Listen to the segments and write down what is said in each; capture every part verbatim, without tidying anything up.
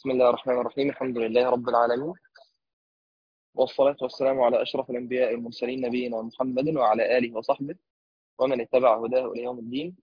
بسم الله الرحمن الرحيم. الحمد لله رب العالمين، والصلاة والسلام على أشرف الأنبياء والمرسلين نبينا محمد وعلى آله وصحبه ومن اتبع هداه إلى يوم الدين.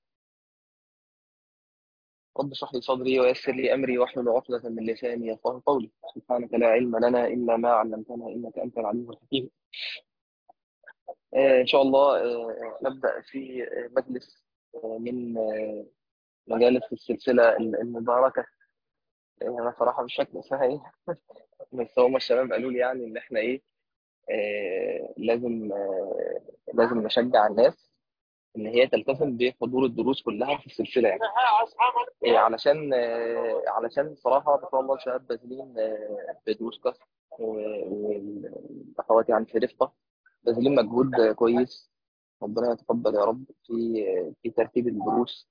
رب اشرح لي صدري ويسر لي أمري واحلل عقدة من لساني يفقهوا قولي. سبحانك لا علم لنا إلا ما علمتنا إنك أنت العليم الحكيم. آه إن شاء الله آه نبدأ في آه، مجلس آه من آه مجالس السلسلة المباركة. آه، أنا صراحة مش فاكر اسمها إيه بس هم الشباب قالوا لي يعني إن إحنا إيه، آه لازم آه لازم نشجع الناس ان هي تلتزم بحضور الدروس كلها في السلسله يعني. آه علشان آه علشان صراحه ما شاء الله الشباب باذلين آه بدروس كاست والاخوات يعني في رفقه باذلين مجهود آه، كويس. ربنا يتقبل يا رب في آه، في ترتيب الدروس.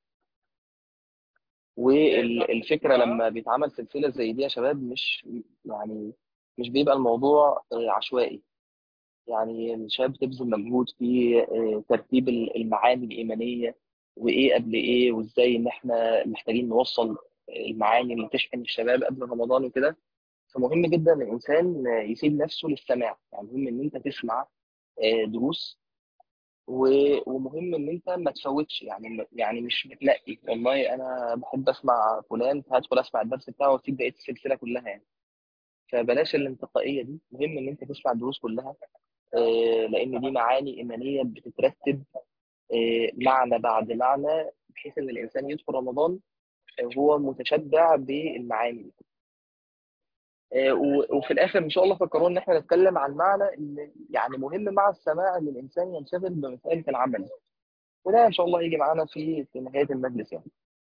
والفكره لما بيتعمل سلسله زي دي يا شباب، مش يعني مش بيبقى الموضوع آه، عشوائي. يعني الشباب بتبذل مجهود في آه، ترتيب المعاني الإيمانية، وإيه قبل إيه، وإزاي إن إحنا محتاجين نوصل المعاني اللي تشحن الشباب قبل رمضان وكده. فمهم جدا إن الإنسان يسيب نفسه للسماع، يعني مهم إن أنت تسمع آه، دروس. و- ومهم إن أنت ما تفوتش، يعني يعني مش بتنقي والله أنا بحب أسمع فلان فهدخل أسمع الدرس بتاعه وأسيب بقية السلسلة كلها يعني. فبلاش الانتقائية دي، مهم إن أنت تسمع الدروس كلها. آه، لان دي معاني ايمانيه بتترتب آه، معنى بعد معنى، بحيث ان الانسان يدخل رمضان آه، هو متشبع بالمعاني دي. آه، و- وفي الاخر ان شاء الله فكروا ان احنا نتكلم عن معنى ان يعني مهم مع السماع ان الانسان ينشغل بمساله العمل، وده ان شاء الله يجي معانا في في نهايه المجلس يعني.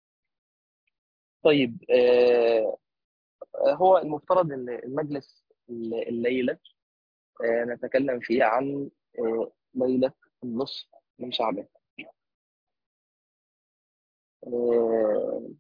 طيب آه، هو المفترض ان المجلس الليله آه، نتكلم فيه عن آه، ليله النصف من شعبان. آه،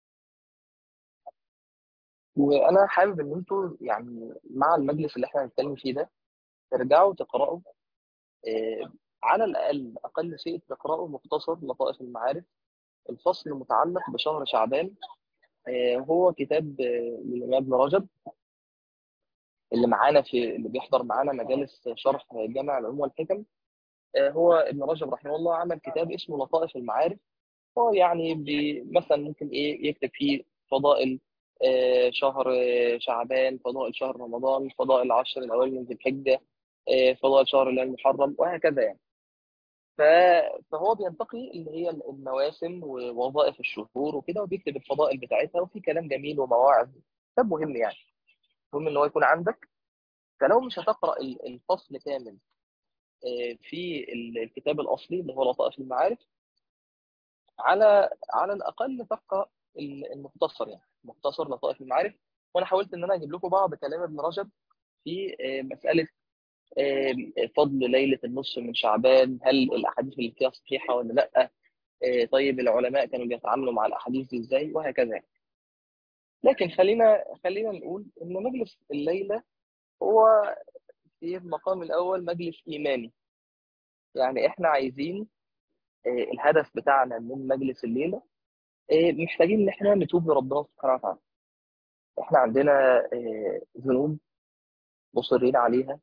وانا حابب ان انتوا يعني مع المجلس اللي احنا هنتكلم فيه ده ترجعوا تقراوا آه، على الاقل اقل شيء تقراوا مختصر لطائف المعارف، الفصل المتعلق بشهر شعبان. آه، هو كتاب آه، للامام ابن رجب، اللي معانا في اللي بيحضر معانا مجالس شرح جامع العلوم والحكم. آه، هو ابن رجب رحمه الله عمل كتاب اسمه لطائف المعارف. هو يعني بي- مثلا ممكن ايه يكتب فيه فضائل آه، شهر آه، شعبان، فضائل شهر رمضان، فضائل العشر الاوائل من ذي الحجه، آه، فضائل شهر الله المحرم، وهكذا يعني. ف- فهو بينتقي اللي هي المواسم ووظائف الشهور وكده، وبيكتب الفضائل بتاعتها، وفي كلام جميل ومواعظ. كتاب مهم يعني، مهم ان هو يكون عندك. فلو مش هتقرا ال- الفصل كامل آه، في ال- الكتاب الاصلي اللي هو لطائف المعارف، على على الاقل تقرا ال- المختصر، يعني مختصر لطائف المعارف. وانا حاولت ان انا اجيب لكم بعض كلام ابن رجب في آه، مساله آه، فضل ليله النصف من شعبان، هل الاحاديث اللي فيها صحيحه ولا لا. آه، طيب العلماء كانوا بيتعاملوا مع الاحاديث دي ازاي، وهكذا يعني. لكن خلينا خلينا نقول ان مجلس الليله هو في المقام الاول مجلس ايماني. يعني احنا عايزين آه، الهدف بتاعنا من مجلس الليله، آه، محتاجين ان احنا نتوب لربنا سبحانه وتعالى. احنا عندنا آه، ذنوب مصرين عليها،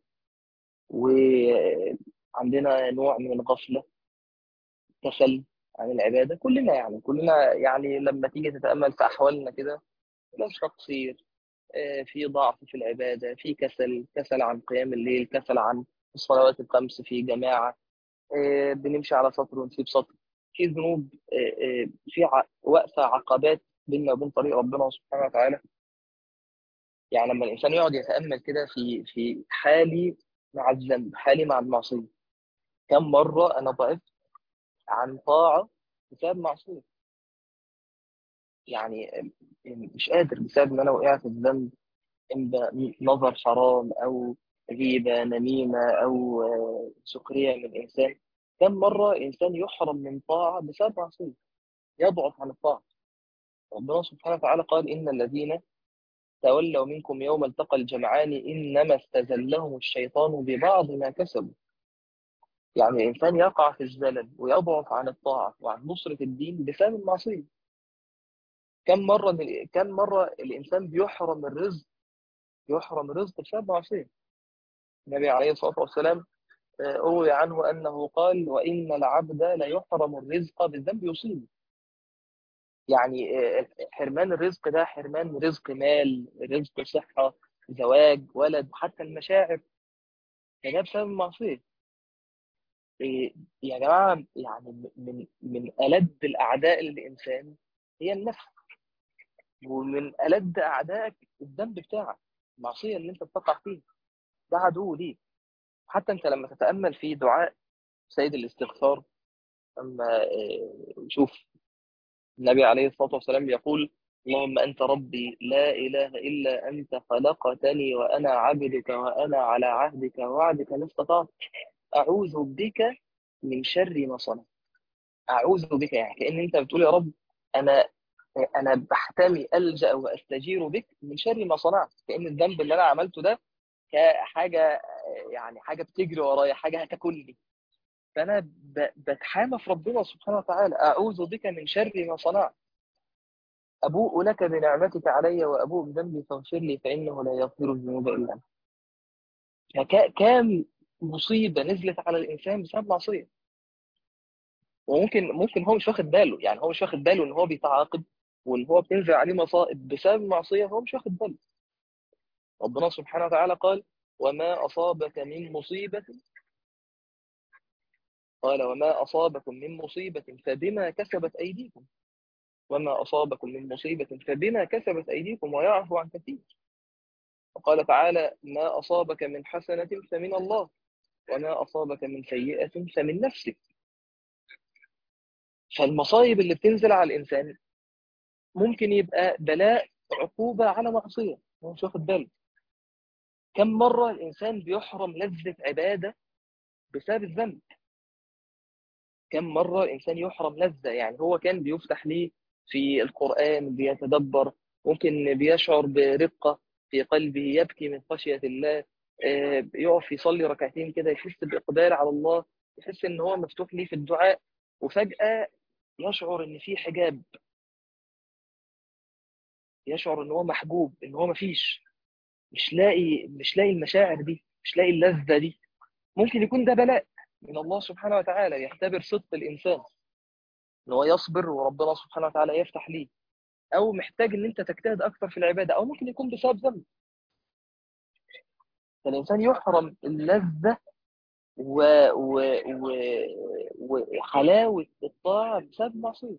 وعندنا نوع من الغفلة، كسل عن العبادة. كلنا يعني كلنا يعني لما تيجي تتأمل في أحوالنا كده، مش تقصير، آه، في ضعف في العبادة، في كسل، كسل عن قيام الليل، كسل عن الصلوات الخمس في جماعة، آه، بنمشي على سطر ونسيب سطر، في ذنوب، آه، آه، في ع- واقفة عقبات بيننا وبين طريق ربنا سبحانه وتعالى. يعني لما الانسان يقعد يتامل كده في في حالي مع الذنب، حالي مع المعصيه، كم مره انا ضعفت عن طاعه بسبب معصيه. يعني مش قادر بسبب ان انا وقعت في الذنب، اما نظر حرام او غيبه نميمه او آه، سخريه من انسان. كم مره انسان يحرم من طاعه بسبب معصيه، يضعف عن الطاعه. ربنا سبحانه وتعالى قال ان الذين تولوا منكم يوم التقى الجمعان انما استزلهم الشيطان ببعض ما كسبوا. يعني الإنسان يقع في الزلل ويضعف عن الطاعة وعن نصرة الدين بسبب المعصية. كم مرة كم مرة الإنسان بيحرم الرزق، يحرم الرزق بسبب معصية. النبي عليه الصلاة والسلام آه، روي عنه أنه قال: وإن العبد ليحرم الرزق بالذنب يصيبه. يعني آه، حرمان الرزق ده حرمان رزق مال، رزق صحة، زواج، ولد، حتى المشاعر، فده بسبب المعصية. إيه، يا جماعة يعني من من ألد الأعداء للإنسان هي النفس، ومن ألد أعدائك الذنب بتاعك، المعصية اللي أنت بتقع فيها، ده عدو ليك. حتى أنت لما تتأمل في دعاء سيد الاستغفار، أما آه، شوف النبي عليه الصلاة والسلام يقول: اللهم أنت ربي لا إله إلا أنت خلقتني وأنا عبدك وأنا على عهدك ووعدك ما استطعت، أعوذ بك من شر ما صنعت. أعوذ بك يعني كأن أنت بتقول يا رب، أنا أنا بحتمي ألجأ وأستجير بك من شر ما صنعت، كأن الذنب اللي أنا عملته ده كحاجة، يعني حاجة بتجري ورايا، حاجة هتاكلني. فأنا ب- بتحامى في ربنا سبحانه وتعالى: أعوذ بك من شر ما صنعت، أبوء لك بنعمتك علي وأبوء بذنبي فاغفر لي فإنه لا يغفر الذنوب إلا أنت. فكام مصيبة نزلت على الإنسان بسبب معصية، وممكن ممكن هو مش واخد باله، يعني هو مش واخد باله إن هو بيتعاقب وإن هو بتنزل عليه مصائب بسبب المعصية، هو مش واخد باله. ربنا سبحانه وتعالى قال: وما أصابك من مصيبة، قال: وما أصابكم من مصيبة فبما كسبت أيديكم، وما أصابكم من مصيبة فبما كسبت أيديكم ويعفو عن كثير. وقال تعالى: ما أصابك من حسنة فمن الله وما أصابك من سيئة فمن نفسك. فالمصايب اللي بتنزل على الإنسان ممكن يبقى بلاء، عقوبة على معصية هو مش واخد باله. كم مرة الإنسان بيحرم لذة عبادة بسبب الذنب؟ كم مرة الإنسان يحرم لذة، يعني هو كان بيفتح ليه في القرآن بيتدبر، ممكن بيشعر برقة في قلبه، يبكي من خشية الله، آه، يقف يصلي ركعتين كده يحس بإقبال على الله، يحس إن هو مفتوح ليه في الدعاء، وفجأة يشعر إن في حجاب، يشعر إن هو محجوب، إن هو مفيش، مش لاقي مش لاقي المشاعر دي، مش لاقي اللذة دي. ممكن يكون ده بلاء من الله سبحانه وتعالى، يختبر صدق الإنسان إن هو يصبر وربنا سبحانه وتعالى يفتح ليه، او محتاج ان انت تجتهد اكتر في العباده، او ممكن يكون بسبب ذنب. فالانسان يحرم اللذه و... و... و... وحلاوه الطاعه بسبب معصيه.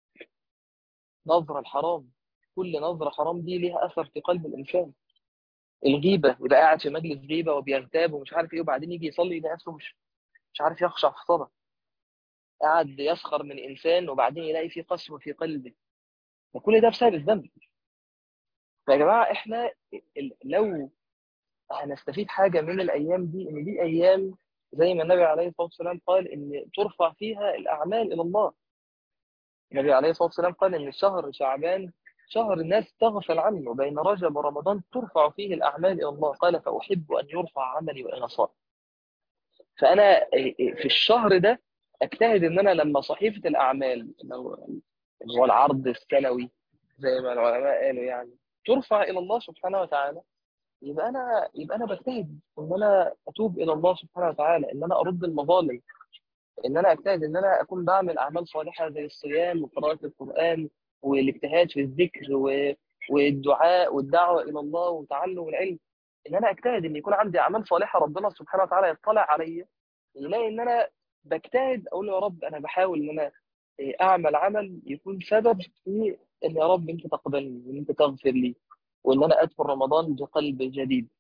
نظره الحرام، كل نظره حرام دي ليها اثر في قلب الانسان. الغيبه، يبقى قاعد في مجلس غيبه وبيغتاب ومش عارف ايه، وبعدين يجي يصلي يلاقي نفسه مش مش عارف يخشع في الصلاه، قاعد يسخر من انسان وبعدين يلاقي فيه قسوه في قلبه، وكل ده بسبب الذنب. فيا جماعه احنا ال- لو هنستفيد حاجة من الأيام دي، إن دي أيام زي ما النبي عليه الصلاة والسلام قال إن ترفع فيها الأعمال إلى الله. النبي عليه الصلاة والسلام قال إن شهر شعبان شهر الناس تغفل عنه، بين رجب ورمضان ترفع فيه الأعمال إلى الله، قال: فأحب أن يرفع عملي وأنا صائم. فأنا في الشهر ده أجتهد إن أنا لما صحيفة الأعمال، لو اللي هو العرض السنوي زي ما العلماء قالوا يعني، ترفع إلى الله سبحانه وتعالى، يبقى انا يبقى انا بجتهد ان انا اتوب الى الله سبحانه وتعالى، ان انا ارد المظالم، ان انا اجتهد ان انا اكون بعمل اعمال صالحه زي الصيام وقراءه القران والاجتهاد في الذكر و- والدعاء والدعوه الى الله وتعلم العلم. ان انا اجتهد ان يكون عندي اعمال صالحه، ربنا سبحانه وتعالى يطلع عليا يلاقي ان انا بجتهد، اقول له: يا رب انا بحاول ان انا اعمل عمل يكون سبب في ان يا رب انت تقبلني وان انت تغفر لي، وان انا ادخل رمضان بقلب جديد.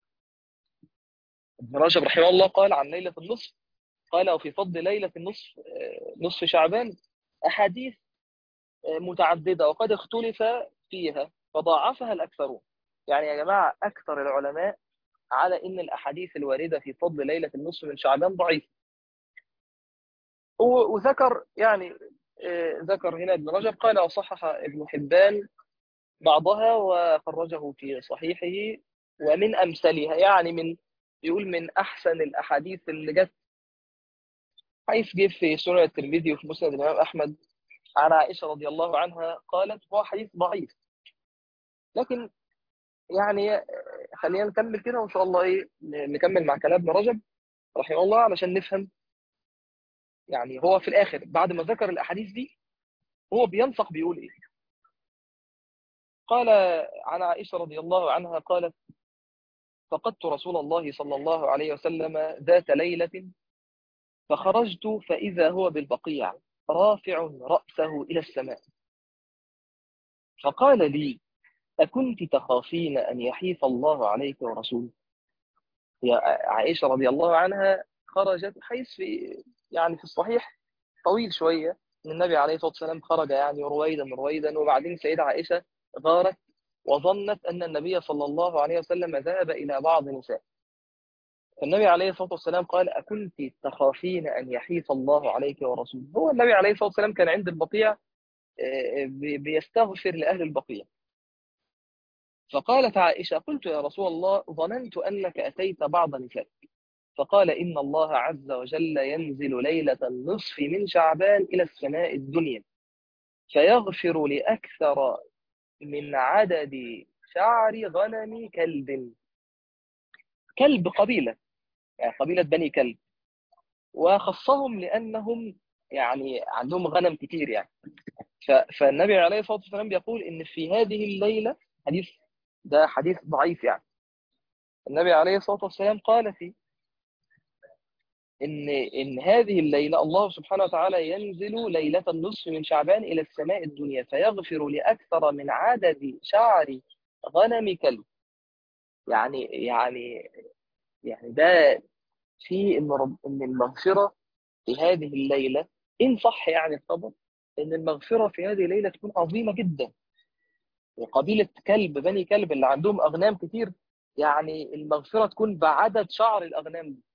ابن رجب رحمه الله قال عن ليلة النصف، قال: وفي فضل ليلة النصف آه، نصف شعبان أحاديث آه، متعددة وقد اختلف فيها فضاعفها الأكثرون. يعني يا جماعة أكثر العلماء على إن الأحاديث الواردة في فضل ليلة النصف من شعبان ضعيفة. و- وذكر يعني آه، ذكر هنا ابن رجب قال: وصحح ابن حبان بعضها وخرجه في صحيحه. ومن أمثلها يعني من يقول من أحسن الأحاديث اللي جت حيث جه في سنن الترمذي وفي مسند الإمام أحمد عن عائشة رضي الله عنها قالت، هو حديث ضعيف لكن يعني خلينا نكمل كده وإن شاء الله إيه نكمل مع كلام ابن رجب رحمه الله علشان نفهم. يعني هو في الآخر بعد ما ذكر الأحاديث دي هو بينصح بيقول إيه. قال عن عائشة رضي الله عنها قالت: فقدت رسول الله صلى الله عليه وسلم ذات ليلة فخرجت فإذا هو بالبقيع رافع رأسه إلى السماء، فقال لي: أكنت تخافين أن يحيف الله عليك ورسوله؟ هي عائشة رضي الله عنها خرجت حيث في يعني في الصحيح طويل شوية إن النبي عليه الصلاة والسلام خرج يعني رويدا رويدا، وبعدين سيدة عائشة غارت وظنت أن النبي صلى الله عليه وسلم ذهب إلى بعض نساء. فالنبي عليه الصلاة والسلام قال: أكنت تخافين أن يحيف الله عليك ورسوله؟ هو النبي عليه الصلاة والسلام كان عند البقيع آه، بي- بيستغفر لأهل البقيع. فقالت عائشة: قلت يا رسول الله ظننت أنك أتيت بعض نسائك. فقال: إن الله عز وجل ينزل ليلة النصف من شعبان إلى السماء الدنيا فيغفر لأكثر من عدد شعر غنم كلب. كلب قبيلة، يعني قبيلة بني كلب، وخصهم لأنهم يعني عندهم غنم كتير يعني. ف- فالنبي عليه الصلاة والسلام بيقول إن في هذه الليلة، حديث ده حديث ضعيف يعني، النبي عليه الصلاة والسلام قال فيه إن إن هذه الليلة الله سبحانه وتعالى ينزل ليلة النصف من شعبان إلى السماء الدنيا فيغفر لأكثر من عدد شعر غنم كلب. يعني يعني يعني ده في إن رب إن المغفرة في هذه الليلة، إن صح يعني الخبر، إن المغفرة في هذه الليلة تكون عظيمة جدا. وقبيلة كلب بني كلب اللي عندهم أغنام كتير، يعني المغفرة تكون بعدد شعر الأغنام دي.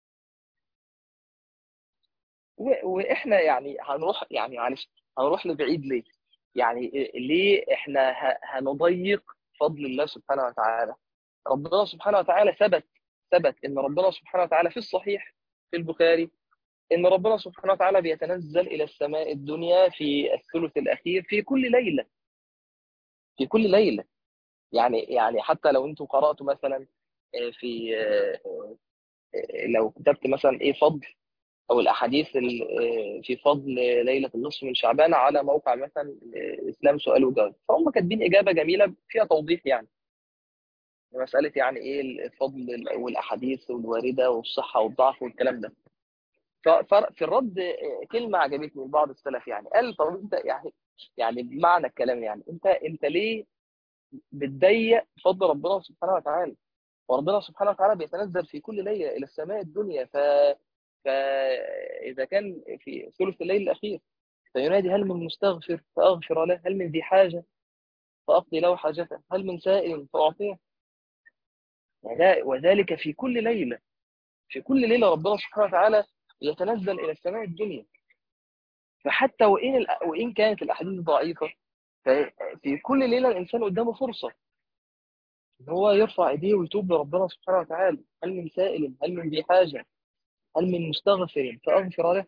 و- واحنا يعني هنروح يعني معلش هنروح لبعيد ليه؟ يعني ليه احنا ه- هنضيق فضل الله سبحانه وتعالى؟ ربنا سبحانه وتعالى ثبت ثبت ان ربنا سبحانه وتعالى في الصحيح في البخاري ان ربنا سبحانه وتعالى بيتنزل الى السماء الدنيا في الثلث الاخير في كل ليله، في كل ليله. يعني يعني حتى لو انتم قراتوا مثلا آه، في آه، آه، لو كتبت مثلا ايه فضل او الاحاديث ال- في فضل ليله النصف من شعبان على موقع مثلا اسلام سؤال وجواب، فهم كاتبين اجابه جميله فيها توضيح يعني مساله يعني ايه الفضل والاحاديث الوارده والصحه والضعف والكلام ده. ففي الرد كلمه عجبتني لبعض السلف، يعني قال: طب انت يعني يعني بمعنى الكلام يعني انت انت ليه بتضيق فضل ربنا سبحانه وتعالى؟ وربنا سبحانه وتعالى بيتنزل في كل ليله الى السماء الدنيا. ف فاذا كان في ثلث الليل الاخير فينادي: هل من مستغفر فأغفر له؟ هل من ذي حاجة فأقضي له حاجته؟ هل من سائل فأعطيه؟ وذا- وذلك في كل ليلة، في كل ليلة ربنا سبحانه وتعالى يتنزل إلى السماء الدنيا. فحتى وإن الأ- وإن كانت الأحاديث ضعيفة، ففي كل ليلة الإنسان قدامه فرصة إن هو يرفع إيديه ويتوب لربنا سبحانه وتعالى: هل من سائل؟ هل من ذي حاجة؟ هل من مستغفر فأغفر له؟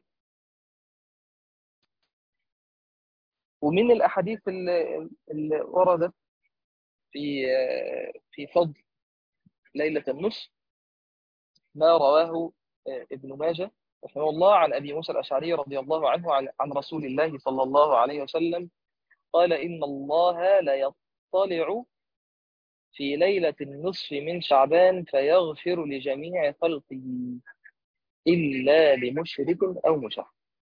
ومن الأحاديث اللي اللي وردت في في فضل ليلة النصف ما رواه آه، ابن ماجه رحمه الله عن أبي موسى الأشعري رضي الله عنه عن عن رسول الله صلى الله عليه وسلم قال: إن الله لا يطلع في ليلة النصف من شعبان فيغفر لجميع خلقه إلا لمشرك أو مشرك.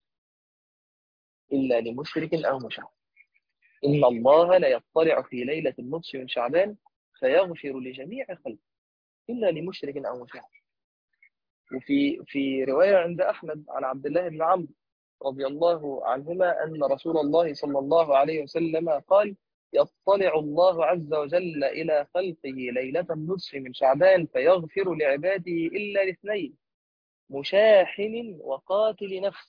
إلا لمشرك أو مشرك. إن الله لا يطلع في ليلة النصف من شعبان فيغفر لجميع خلقه إلا لمشرك أو مشرك. وفي في رواية عند أحمد عن عبد الله بن عمرو رضي الله عنهما أن رسول الله صلى الله عليه وسلم قال: يطلع الله عز وجل إلى خلقه ليلة النصف من شعبان فيغفر لعباده إلا لاثنين: مشاحن وقاتل نفس.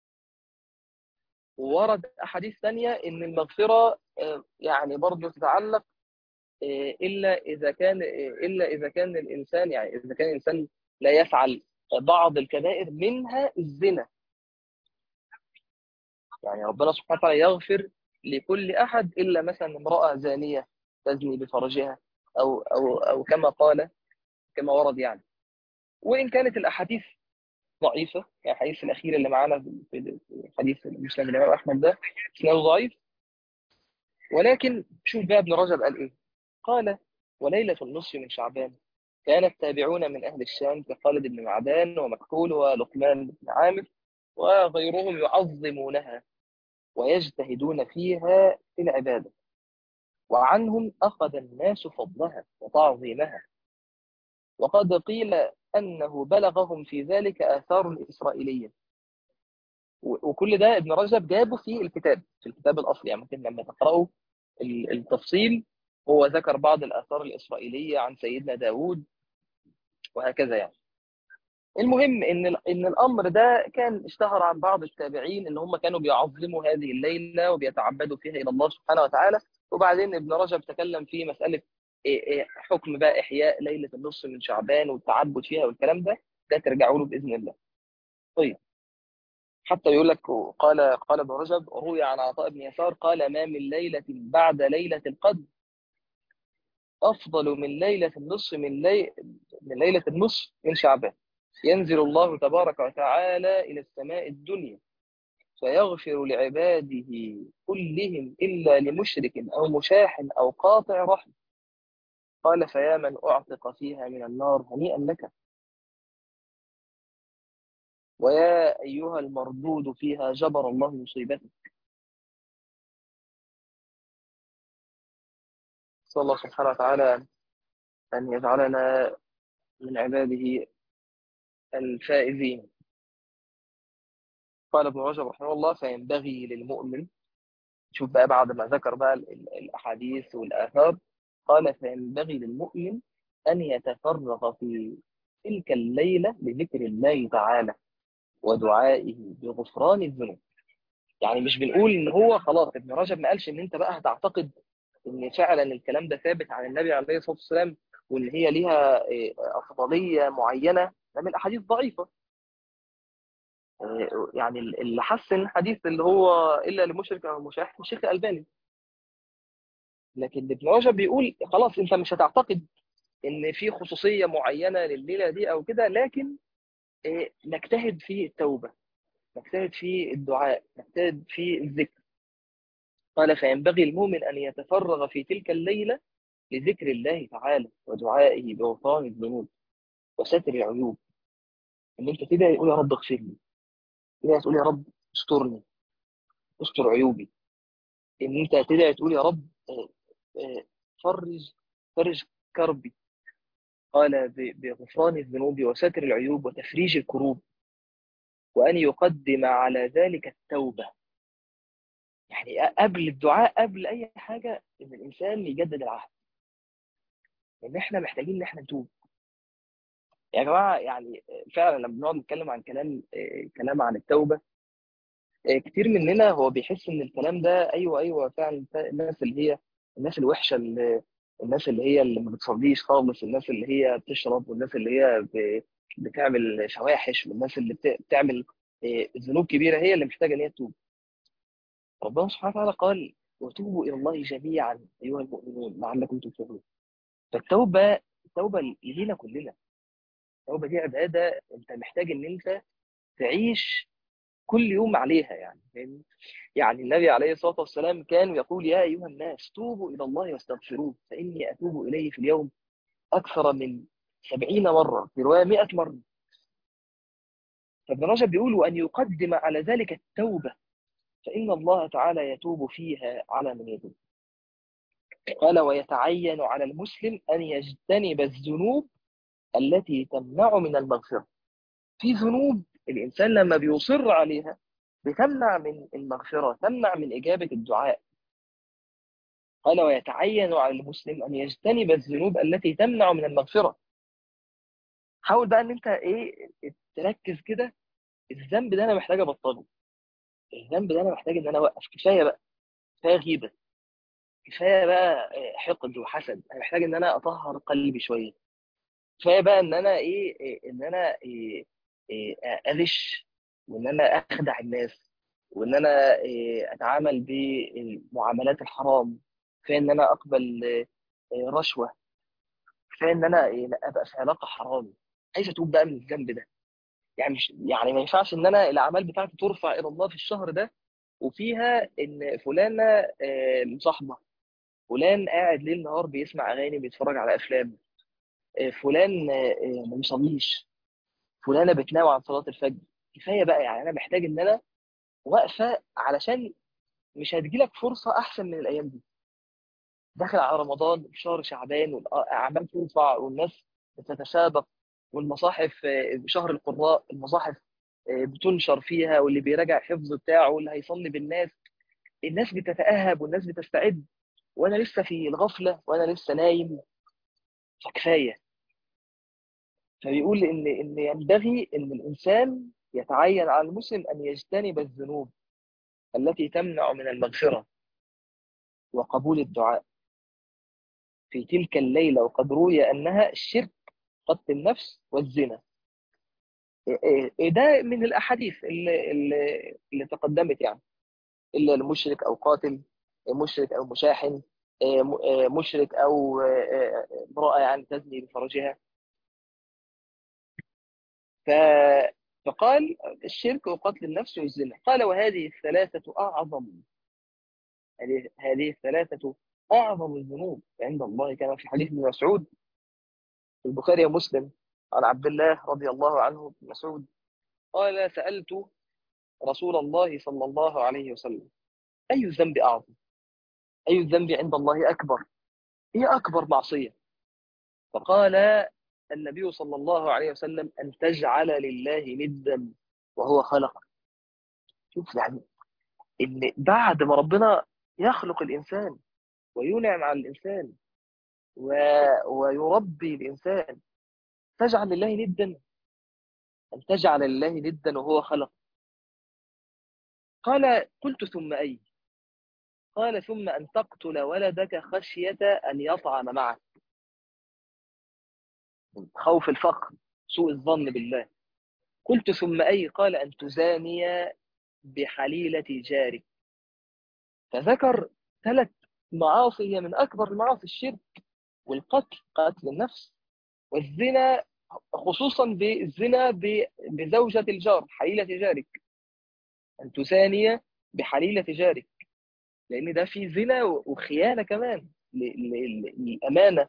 وورد أحاديث ثانية إن المغفرة آه، يعني برضه تتعلق آه، إلا إذا كان آه، إلا إذا كان الإنسان يعني إذا كان الإنسان لا يفعل بعض الكبائر منها الزنا. يعني ربنا سبحانه وتعالى يغفر لكل أحد إلا مثلا امرأة زانية تزني بفرجها، أو أو أو كما قال، كما ورد يعني. وإن كانت الأحاديث ضعيفة، يعني الحديث الأخير اللي معانا في في حديث مسلم الإمام أحمد ده إسناده ضعيف، ولكن شوف بقى ابن رجب قال إيه. قال: وليلة النصف من شعبان كان التابعون من أهل الشام كخالد بن معدان ومكحول ولقمان بن عامر وغيرهم يعظمونها ويجتهدون فيها في العبادة، وعنهم أخذ الناس فضلها وتعظيمها، وقد قيل أنه بلغهم في ذلك آثار إسرائيلية. و- وكل ده ابن رجب جابه في الكتاب، في الكتاب الأصلي. يعني ممكن لما تقرأوا ال- التفصيل، هو ذكر بعض الآثار الإسرائيلية عن سيدنا داود وهكذا يعني. المهم ان ال- ان الامر ده كان اشتهر عن بعض التابعين ان هم كانوا بيعظموا هذه الليله وبيتعبدوا فيها الى الله سبحانه وتعالى. وبعدين ابن رجب تكلم في مساله إيه إيه حكم بقى احياء ليله النصف من شعبان والتعبد فيها والكلام ده، ده ترجعوا له باذن الله. طيب، حتى يقول لك، قال قال ابن رجب: روي عن عطاء بن يسار قال: ما من ليله بعد ليله القدر افضل من ليله النصف من لي... من ليله النصف من شعبان. ينزل الله تبارك وتعالى إلى السماء الدنيا فيغفر لعباده كلهم إلا لمشرك أو مشاح أو قاطع رحم. قال: فيا من أعتق فيها من النار هنيئا لك، ويا أيها المردود فيها جبر الله مصيبتك. صلى الله سبحانه وتعالى أن يجعلنا من عباده الفائزين. قال ابن رجب رحمه الله: فينبغي للمؤمن، شوف بقى بعد ما ذكر بقى ال- ال- الأحاديث والآثار، قال: فينبغي للمؤمن أن يتفرغ في تلك الليلة لذكر الله تعالى ودعائه بغفران الذنوب. يعني مش بنقول إن هو خلاص، ابن رجب ما قالش إن أنت بقى هتعتقد إن فعلا الكلام ده ثابت عن النبي عليه الصلاة والسلام وإن هي ليها إيه، أفضلية معينة. ده من الأحاديث ضعيفة. إيه، يعني اللي حسن الحديث اللي هو إلا لمشرك أو مشاح الشيخ الألباني. لكن ابن رجب بيقول خلاص انت مش هتعتقد ان في خصوصيه معينه لليله دي او كده، لكن إيه، نجتهد في التوبه، نجتهد في الدعاء، نجتهد في الذكر. قال: فينبغي المؤمن ان يتفرغ في تلك الليله لذكر الله تعالى ودعائه بغفران الذنوب وستر العيوب. ان انت كده تقول: يا رب اغفر لي، كده تقول: يا رب استرني، استر عيوبي. ان انت كده تقول: يا رب آه، آه، فرج فرج كربي. قال: ب- بغفران الذنوب وستر العيوب وتفريج الكروب، وأن يقدم على ذلك التوبة. يعني قبل الدعاء، قبل أي حاجة، إن الإنسان يجدد العهد، إن إحنا محتاجين إن إحنا نتوب. يا جماعة يعني فعلا لما بنقعد نتكلم عن كلام آه، كلام عن التوبة، آه، كتير مننا هو بيحس إن الكلام ده أيوه أيوه فعلا، الناس اللي هي الناس الوحشة، اللي الناس اللي هي اللي ما بتصليش خالص، الناس اللي هي بتشرب، والناس اللي هي ب- بتعمل فواحش، والناس اللي بت- بتعمل آه، ذنوب كبيرة هي اللي محتاجة إن هي تتوب. ربنا سبحانه وتعالى قال: وتوبوا إلى الله جميعا أيها المؤمنون لعلكم تفلحون. فالتوبة، التوبة لينا كلنا. التوبة دي عبادة أنت محتاج إن أنت تعيش كل يوم عليها، يعني فاهمني؟ يعني النبي عليه الصلاة والسلام كان يقول: يا أيها الناس توبوا إلى الله واستغفروه فإني أتوب إليه في اليوم أكثر من سبعين مرة، في رواية مئة مرة. فابن رجب بيقول: وأن يقدم على ذلك التوبة فإن الله تعالى يتوب فيها على من يتوب. قال: ويتعين على المسلم أن يجتنب الذنوب التي تمنع من المغفرة. في ذنوب الإنسان لما بيصر عليها بتمنع من المغفرة، تمنع من إجابة الدعاء. قال: ويتعين على المسلم أن يجتنب الذنوب التي تمنع من المغفرة. حاول بقى ان انت ايه، تركز كده: الذنب ده انا محتاج ابطله، الذنب ده انا محتاج ان انا اوقف. كفايه بقى، كفايه غيبه، كفايه بقى إيه، حقد وحسد. انا محتاج ان انا اطهر قلبي شويه. كفايه بقى ان انا ايه, إيه ان انا إيه إيه اغش، وان انا اخدع الناس. وان انا آه، اتعامل بالمعاملات الحرام، كفايه ان انا اقبل آه، رشوه، كفايه ان انا آه، ابقى في علاقه حرام. عايز اتوب بقى من الذنب ده. يعني مش يعني ما ينفعش ان انا الاعمال بتاعتي ترفع الى الله في الشهر ده وفيها ان فلانه آه، مصاحبه، فلان قاعد ليل نهار بيسمع اغاني بيتفرج على افلام، آه، فلان آه، آه، ما بيصليش، فلانه بتناوي عن صلاه الفجر. كفايه بقى، يعني انا محتاج ان انا واقفه، علشان مش هتجيلك فرصه احسن من الايام دي. داخل على رمضان في شهر شعبان والاعمال ترفع والناس بتتسابق، والمصاحف آه، شهر القراء، المصاحف آه، بتنشر فيها، واللي بيراجع الحفظ بتاعه واللي هيصلي بالناس، الناس بتتأهب والناس بتستعد، وانا لسه في الغفله وانا لسه نايم. فكفايه. فبيقول ان ان ينبغي ان الانسان يتعين على المسلم ان يجتنب الذنوب التي تمنع من المغفره وقبول الدعاء في تلك الليله، وقد روي انها الشرك، قتل النفس، والزنا. إيه- إيه ده من الاحاديث اللي, اللي, اللي تقدمت يعني. الا المشرك او قاتل، مشرك او مشاحن، إيه، م- إيه، مشرك او إيه، إيه، امراه يعني تزني بفرجها. ف فقال الشرك وقتل النفس والزنا. قال وهذه الثلاثة أعظم، هذه هذه الثلاثة أعظم الذنوب عند الله، كما في حديث ابن مسعود في البخاري ومسلم عن عبد الله رضي الله عنه بن مسعود قال سألت رسول الله صلى الله عليه وسلم أي الذنب أعظم؟ أي الذنب عند الله أكبر؟ هي أكبر معصية؟ فقال النبي صلى الله عليه وسلم أن تجعل لله ندا وهو خلق. شوف يعني، ان بعد ما ربنا يخلق الانسان وينعم على الانسان و... ويربي الانسان، تجعل لله ندا؟ ان تجعل لله ندا وهو خلق. قال قلت ثم اي؟ قال ثم ان تقتل ولدك خشيه ان يطعم معك، خوف الفقر، سوء الظن بالله. قلت ثم اي؟ قال ان تزاني بحليله جارك. فذكر ثلاث معاصي هي من اكبر المعاصي: الشرك، والقتل، قتل النفس، والزنا، خصوصا بالزنا ب- بزوجة الجار، حليلة جارك. أن تزاني بحليلة جارك، لأن ده في زنا وخيانة كمان ل- ل- للأمانة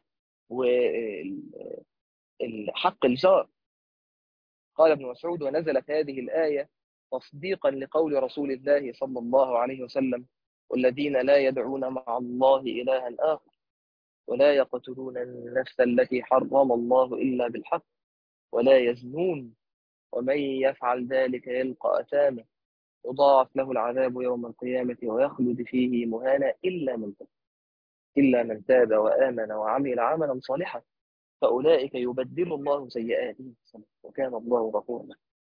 وحق الجار. قال ابن مسعود ونزلت هذه الآية تصديقا لقول رسول الله صلى الله عليه وسلم: والذين لا يدعون مع الله إلها آخر ولا يقتلون النفس التي حرم الله إلا بالحق ولا يزنون ومن يفعل ذلك يلقى أثاما يضاعف له العذاب يوم القيامة ويخلد فيه مهانا إلا من تاب، إلا من تاب وآمن وعمل عملا صالحا فأولئك يبدل الله سيئاتهم حسنات وكان الله غفورا.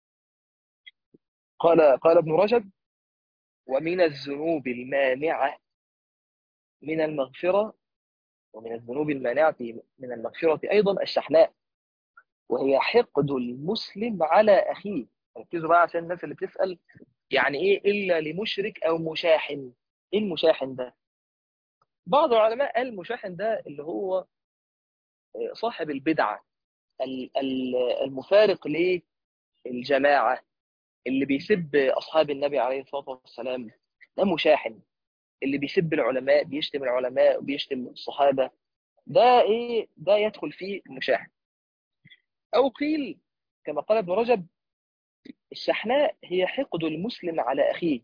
قال قال ابن رجب: ومن الذنوب المانعة من المغفرة، ومن الذنوب المانعة من المغفرة أيضا الشحناء، وهي حقد المسلم على أخيه. ركزوا بقى عشان الناس اللي بتسأل يعني إيه إلا لمشرك أو مشاحن. إيه المشاحن ده؟ بعض العلماء قال المشاحن ده اللي هو صاحب البدعة، ال- ال- المفارق للجماعة، اللي بيسب أصحاب النبي عليه الصلاة والسلام، ده مشاحن. اللي بيسب العلماء، بيشتم العلماء وبيشتم الصحابة، ده إيه؟ ده يدخل فيه المشاحن. أو قيل كما قال ابن رجب: الشحناء هي حقد المسلم على أخيه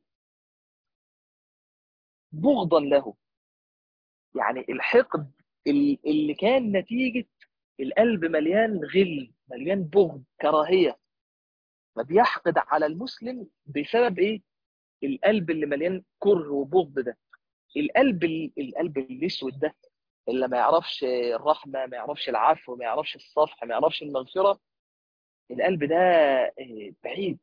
بغضا له. يعني الحقد ال- اللي كان نتيجة القلب مليان غل، مليان بغض، كراهية، فبيحقد على المسلم بسبب ايه؟ القلب اللي مليان كره وبغض ده. القلب ال- القلب الاسود ده اللي ما يعرفش الرحمه، ما يعرفش العفو، ما يعرفش الصفح، ما يعرفش المغفره، القلب ده إيه، بعيد.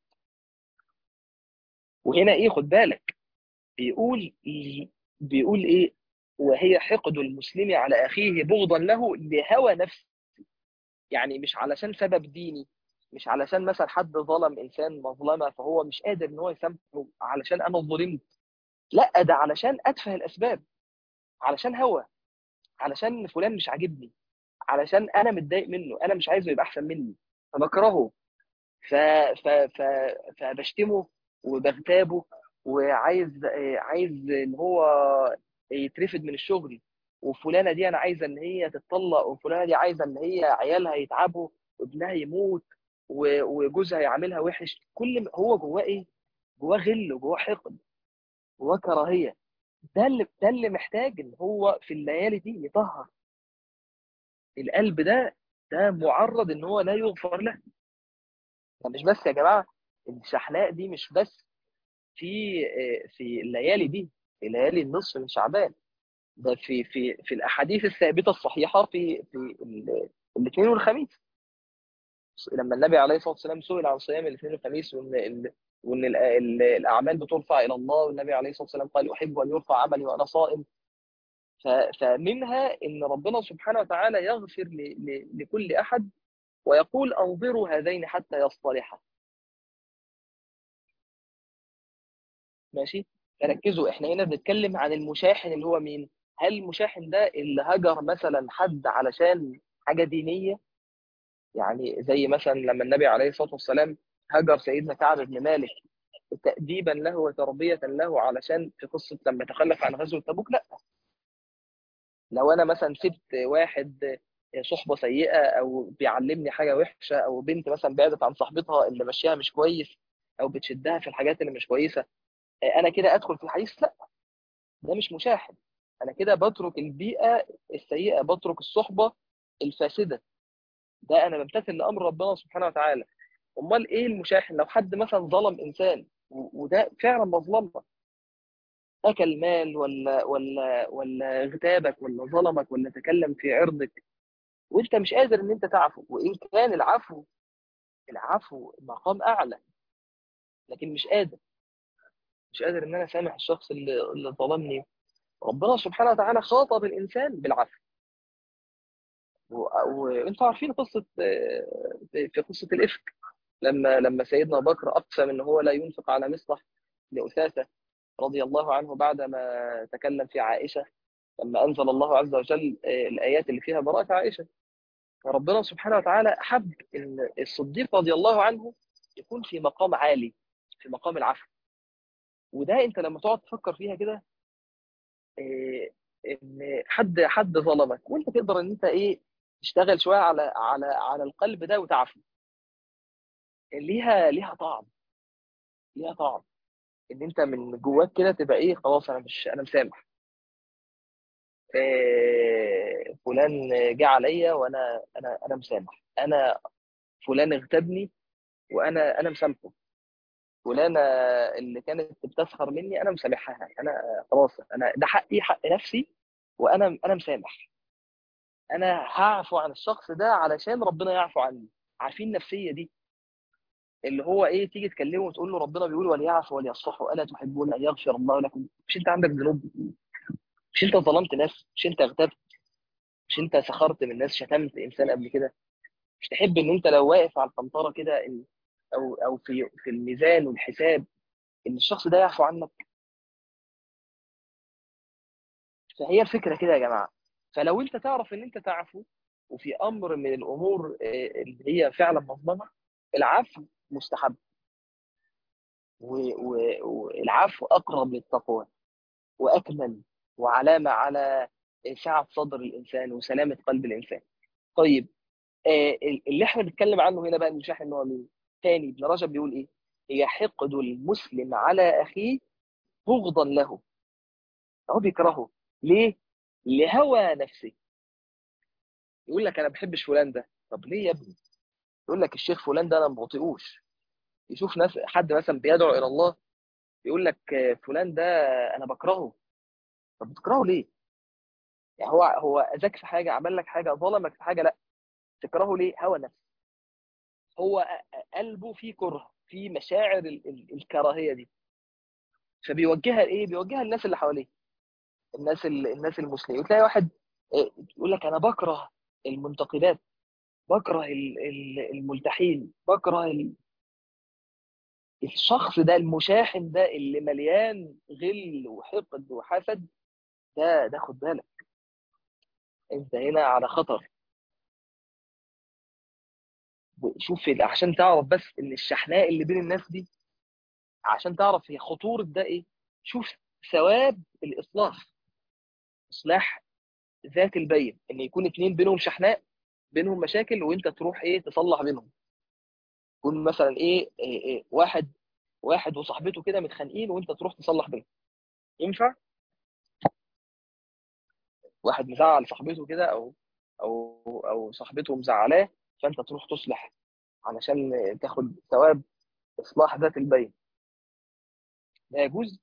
وهنا ايه؟ خد بالك، بيقول بيقول ايه؟ وهي حقد المسلم على اخيه بغضا له لهوى نفسه. يعني مش علشان سبب ديني، مش علشان مثلا حد ظلم انسان مظلمه فهو مش قادر ان هو يسامحه علشان انا ظلمت، لا ده علشان اتفه الاسباب، علشان هوى، علشان فلان مش عاجبني، علشان انا متضايق منه، انا مش عايزه يبقى احسن مني فبكرهه. ف... ف... ف... فبشتمه وبغتابه، وعايز عايز ان هو يترفد من الشغل، وفلانه دي انا عايزه ان هي تتطلق، وفلانه دي عايزه ان هي عيالها يتعبوا وابنها يموت و- وجوزها يعاملها وحش. كل ما هو جواه ايه؟ جواه غل وجواه حقد، جواه كراهيه. ده اللي ده اللي محتاج ان هو في الليالي دي يطهر القلب ده. ده معرض ان هو لا يغفر له. ده مش بس يا جماعه، الشحناء دي مش بس في في الليالي دي، في ليالي النصف من شعبان. ده في في في الاحاديث الثابته الصحيحه في في ال- الاثنين والخميس، لما النبي عليه الصلاه والسلام سئل عن صيام الاثنين والخميس، وان ال- وان ال- ال- الاعمال بترفع الى الله، والنبي عليه الصلاه والسلام قال احب ان يرفع عملي وانا صائم. ف- فمنها ان ربنا سبحانه وتعالى يغفر ل- ل- لكل احد، ويقول انظروا هذين حتى يصطلحا. ماشي. فركزوا، احنا هنا بنتكلم عن المشاحن اللي هو مين؟ هل المشاحن ده اللي هجر مثلا حد علشان حاجه دينيه؟ يعني زي مثلا لما النبي عليه الصلاه والسلام هجر سيدنا كعب بن مالك تأديبا له وتربيه له علشان في قصه لما تخلف عن غزوه تبوك؟ لا. لو انا مثلا سبت واحد صحبه سيئه، او بيعلمني حاجه وحشه، او بنت مثلا بعدت عن صاحبتها اللي ماشيها مش كويس، او بتشدها في الحاجات اللي مش كويسه، انا كده ادخل في الحديث؟ لا، ده مش مشاحن. انا كده بترك البيئه السيئه، بترك الصحبه الفاسده. ده انا بمتثل لامر ربنا سبحانه وتعالى. امال ايه المشاحن؟ لو حد مثلا ظلم انسان و- وده فعلا مظلمه، اكل مال ولا ولا ولا اغتابك ولا ظلمك ولا تكلم في عرضك، وانت مش قادر ان انت تعفو، وان كان العفو العفو مقام اعلى، لكن مش قادر، مش قادر ان انا اسامح الشخص اللي اللي ظلمني. ربنا سبحانه وتعالى خاطب الانسان بالعفو. و- وانتوا عارفين قصه آه، في قصه الافك، لما لما سيدنا بكر اقسم ان هو لا ينفق على مصطح لاثاثه رضي الله عنه بعدما تكلم في عائشه، لما انزل الله عز وجل آه، الايات اللي فيها براءه عائشه. فربنا سبحانه وتعالى حب ان الصديق رضي الله عنه يكون في مقام عالي، في مقام العفو. وده انت لما تقعد تفكر فيها كده، آه، ان حد حد ظلمك وانت تقدر ان انت ايه، تشتغل شويه على على على القلب ده وتعفو، ليها ليها طعم، ليها طعم. ان انت من جواك كده تبقى ايه، خلاص انا مش انا مسامح. آه، فلان جه عليا وانا انا انا مسامح. انا فلان اغتابني وانا انا مسامحه. فلانه اللي كانت بتسخر مني انا مسامحها. انا خلاص، انا ده حقي، حق نفسي، وانا انا مسامح. انا هعفو عن الشخص ده علشان ربنا يعفو عني. عارفين النفسيه دي؟ اللي هو ايه، تيجي تكلمه وتقول له ربنا بيقول وليعفوا وليصفحوا الا تحبون ان يغفر الله لكم. مش انت عندك ذنوب؟ مش انت ظلمت ناس؟ مش انت اغتبت؟ مش انت سخرت من ناس؟ شتمت انسان قبل كده؟ مش تحب ان انت لو واقف على القنطره كده، إن- او او في في الميزان والحساب، ان الشخص ده يعفو عنك؟ فهي الفكره كده يا جماعه. فلو انت تعرف ان انت تعفو، وفي امر من الامور آه، اللي هي فعلا مظلمه، العفو مستحب. و- و- والعفو اقرب للتقوى واكمل، وعلامه على سعه صدر الانسان وسلامه قلب الانسان. طيب، آه، اللي احنا بنتكلم عنه هنا بقى المشاح ان هو مين؟ تاني ابن رجب بيقول ايه؟ هي حقد المسلم على اخيه بغضا له. هو بيكرهه ليه؟ لهوى نفسه. يقول لك انا ما بحبش فلان ده. طب ليه يا ابني؟ يقول لك الشيخ فلان ده انا ما بطيقوش. يشوف ناس، حد مثلا بيدعو الى الله، يقول لك آه، فلان ده انا بكرهه. طب بتكرهه ليه؟ يعني هو هو اذاك في حاجه، عمل لك حاجه، ظلمك في حاجه؟ لا. تكرهه ليه؟ هوى نفس. هو قلبه فيه كره، فيه مشاعر ال- ال- الكراهيه دي، فبيوجهها لايه؟ بيوجهها للناس اللي حواليه، الناس ال- الناس المسلمين. وتلاقي واحد آه، يقول لك انا بكره المنتقدات. بكره ال- ال- الملتحين، بكره ال- الشخص ده المشاحن ده اللي مليان غل وحقد وحسد. ده ده خد بالك، انت هنا على خطر. شوف ال- عشان تعرف بس ان الشحناء اللي بين الناس دي، عشان تعرف هي خطورة ده ايه. شوف ثواب الاصلاح، اصلاح ذات البين، ان يكون اتنين بينهم شحناء، بينهم مشاكل، وانت تروح ايه تصلح بينهم. يكون مثلا ايه, إيه, إيه واحد واحد وصاحبته كده متخانقين، وانت تروح تصلح بينهم. ينفع؟ واحد مزعل صاحبته كده، او او او صاحبته مزعلاه، فانت تروح تصلح علشان تاخد ثواب اصلاح ذات البين. ده يجوز.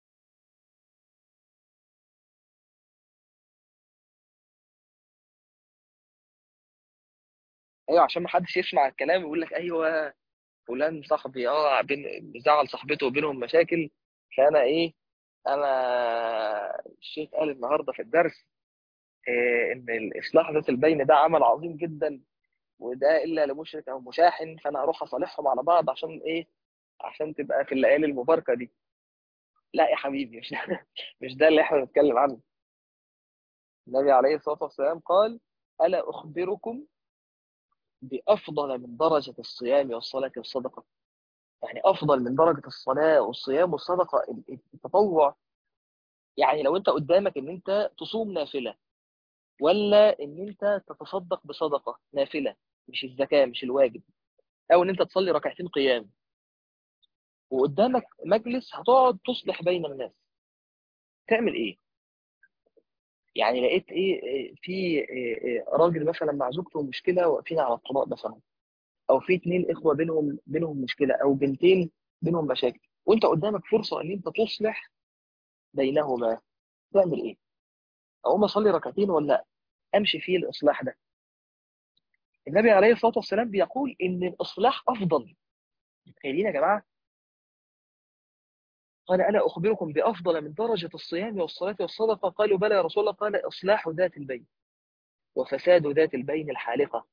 ايوه، عشان ما حدش يسمع الكلام ويقول لك ايوه فلان صاحبي اه بين بيزعل صاحبته وبينهم مشاكل، فانا ايه، انا الشيخ قال النهارده في الدرس إيه ان الاصلاح ذات البين ده عمل عظيم جدا، وده الا لمشرك او مشاحن، فانا هروح اصالحهم على بعض عشان ايه، عشان تبقى في الليالي المباركه دي. لا يا حبيبي، مش مش ده اللي احنا بنتكلم عنه. النبي عليه الصلاه والسلام قال: الا اخبركم بافضل من درجه الصيام والصلاه والصدقه. يعني افضل من درجه الصلاه والصيام والصدقه التطوع. يعني لو انت قدامك ان انت تصوم نافله، ولا ان انت تتصدق بصدقه نافله، مش الزكاه مش الواجب، او ان انت تصلي ركعتين قيام، وقدامك مجلس هتقعد تصلح بين الناس، تعمل ايه؟ يعني لقيت ايه إيه، في إيه، إيه، راجل مثلا مع زوجته مشكله واقفين على الطلاق مثلا، او في اتنين اخوه بينهم بينهم مشكله، او بنتين بينهم مشاكل، وانت قدامك فرصه ان انت تصلح بينهما، تعمل ايه؟ اقوم اصلي ركعتين ولا امشي فيه الاصلاح ده؟ النبي عليه الصلاه والسلام بيقول ان الاصلاح افضل. تخيلين يا جماعه، قال: الا اخبركم بافضل من درجه الصيام والصلاه والصدقه؟ قالوا: بلى يا رسول الله. قال: اصلاح ذات البين وفساد ذات البين الحالقه.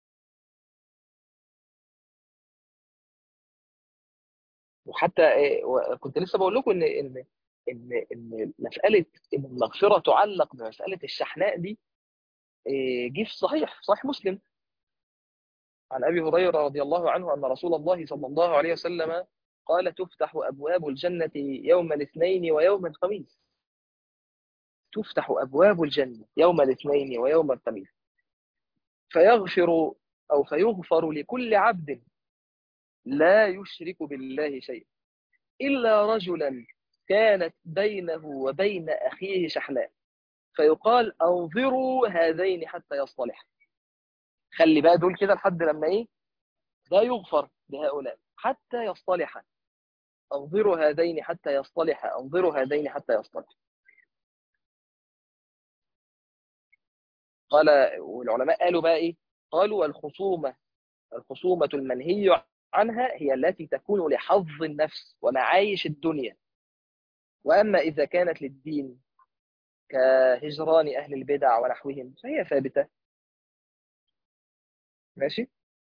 وحتى إيه، و- كنت لسه بقول لكم ان ان ان ان مساله ان المغفره تعلق بمساله الشحناء دي. إيه، جه في صحيح صحيح مسلم عن ابي هريره رضي الله عنه ان رسول الله صلى الله عليه وسلم قال: تفتح ابواب الجنه يوم الاثنين ويوم الخميس. تفتح ابواب الجنه يوم الاثنين ويوم الخميس، فيغفر او فيغفر لكل عبد لا يشرك بالله شيئا الا رجلا كانت بينه وبين اخيه شحناء، فيقال: انظروا هذين حتى يصطلحا. خلي بقى دول كده لحد لما ايه، ده يغفر لهؤلاء حتى يصطلحا. انظروا هذين حتى يصطلحا، انظروا هذين حتى يصطلحا. قال، والعلماء قالوا بقى ايه، قالوا: الخصومه الخصومه المنهي عنها هي التي تكون لحظ النفس ومعايش الدنيا، واما اذا كانت للدين كهجران اهل البدع ونحوهم فهي ثابته. ماشي.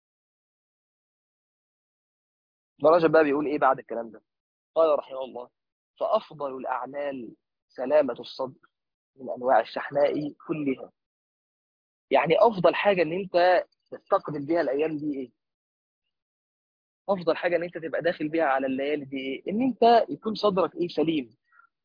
ابن رجب بقى بيقول ايه بعد الكلام ده؟ قال رحمه الله: فافضل الاعمال سلامه الصدر من انواع الشحناء كلها. يعني افضل حاجه ان انت تستقبل بيها الايام دي ايه؟ افضل حاجه ان انت تبقى داخل بيها على الليالي دي ايه؟ ان انت يكون صدرك ايه سليم.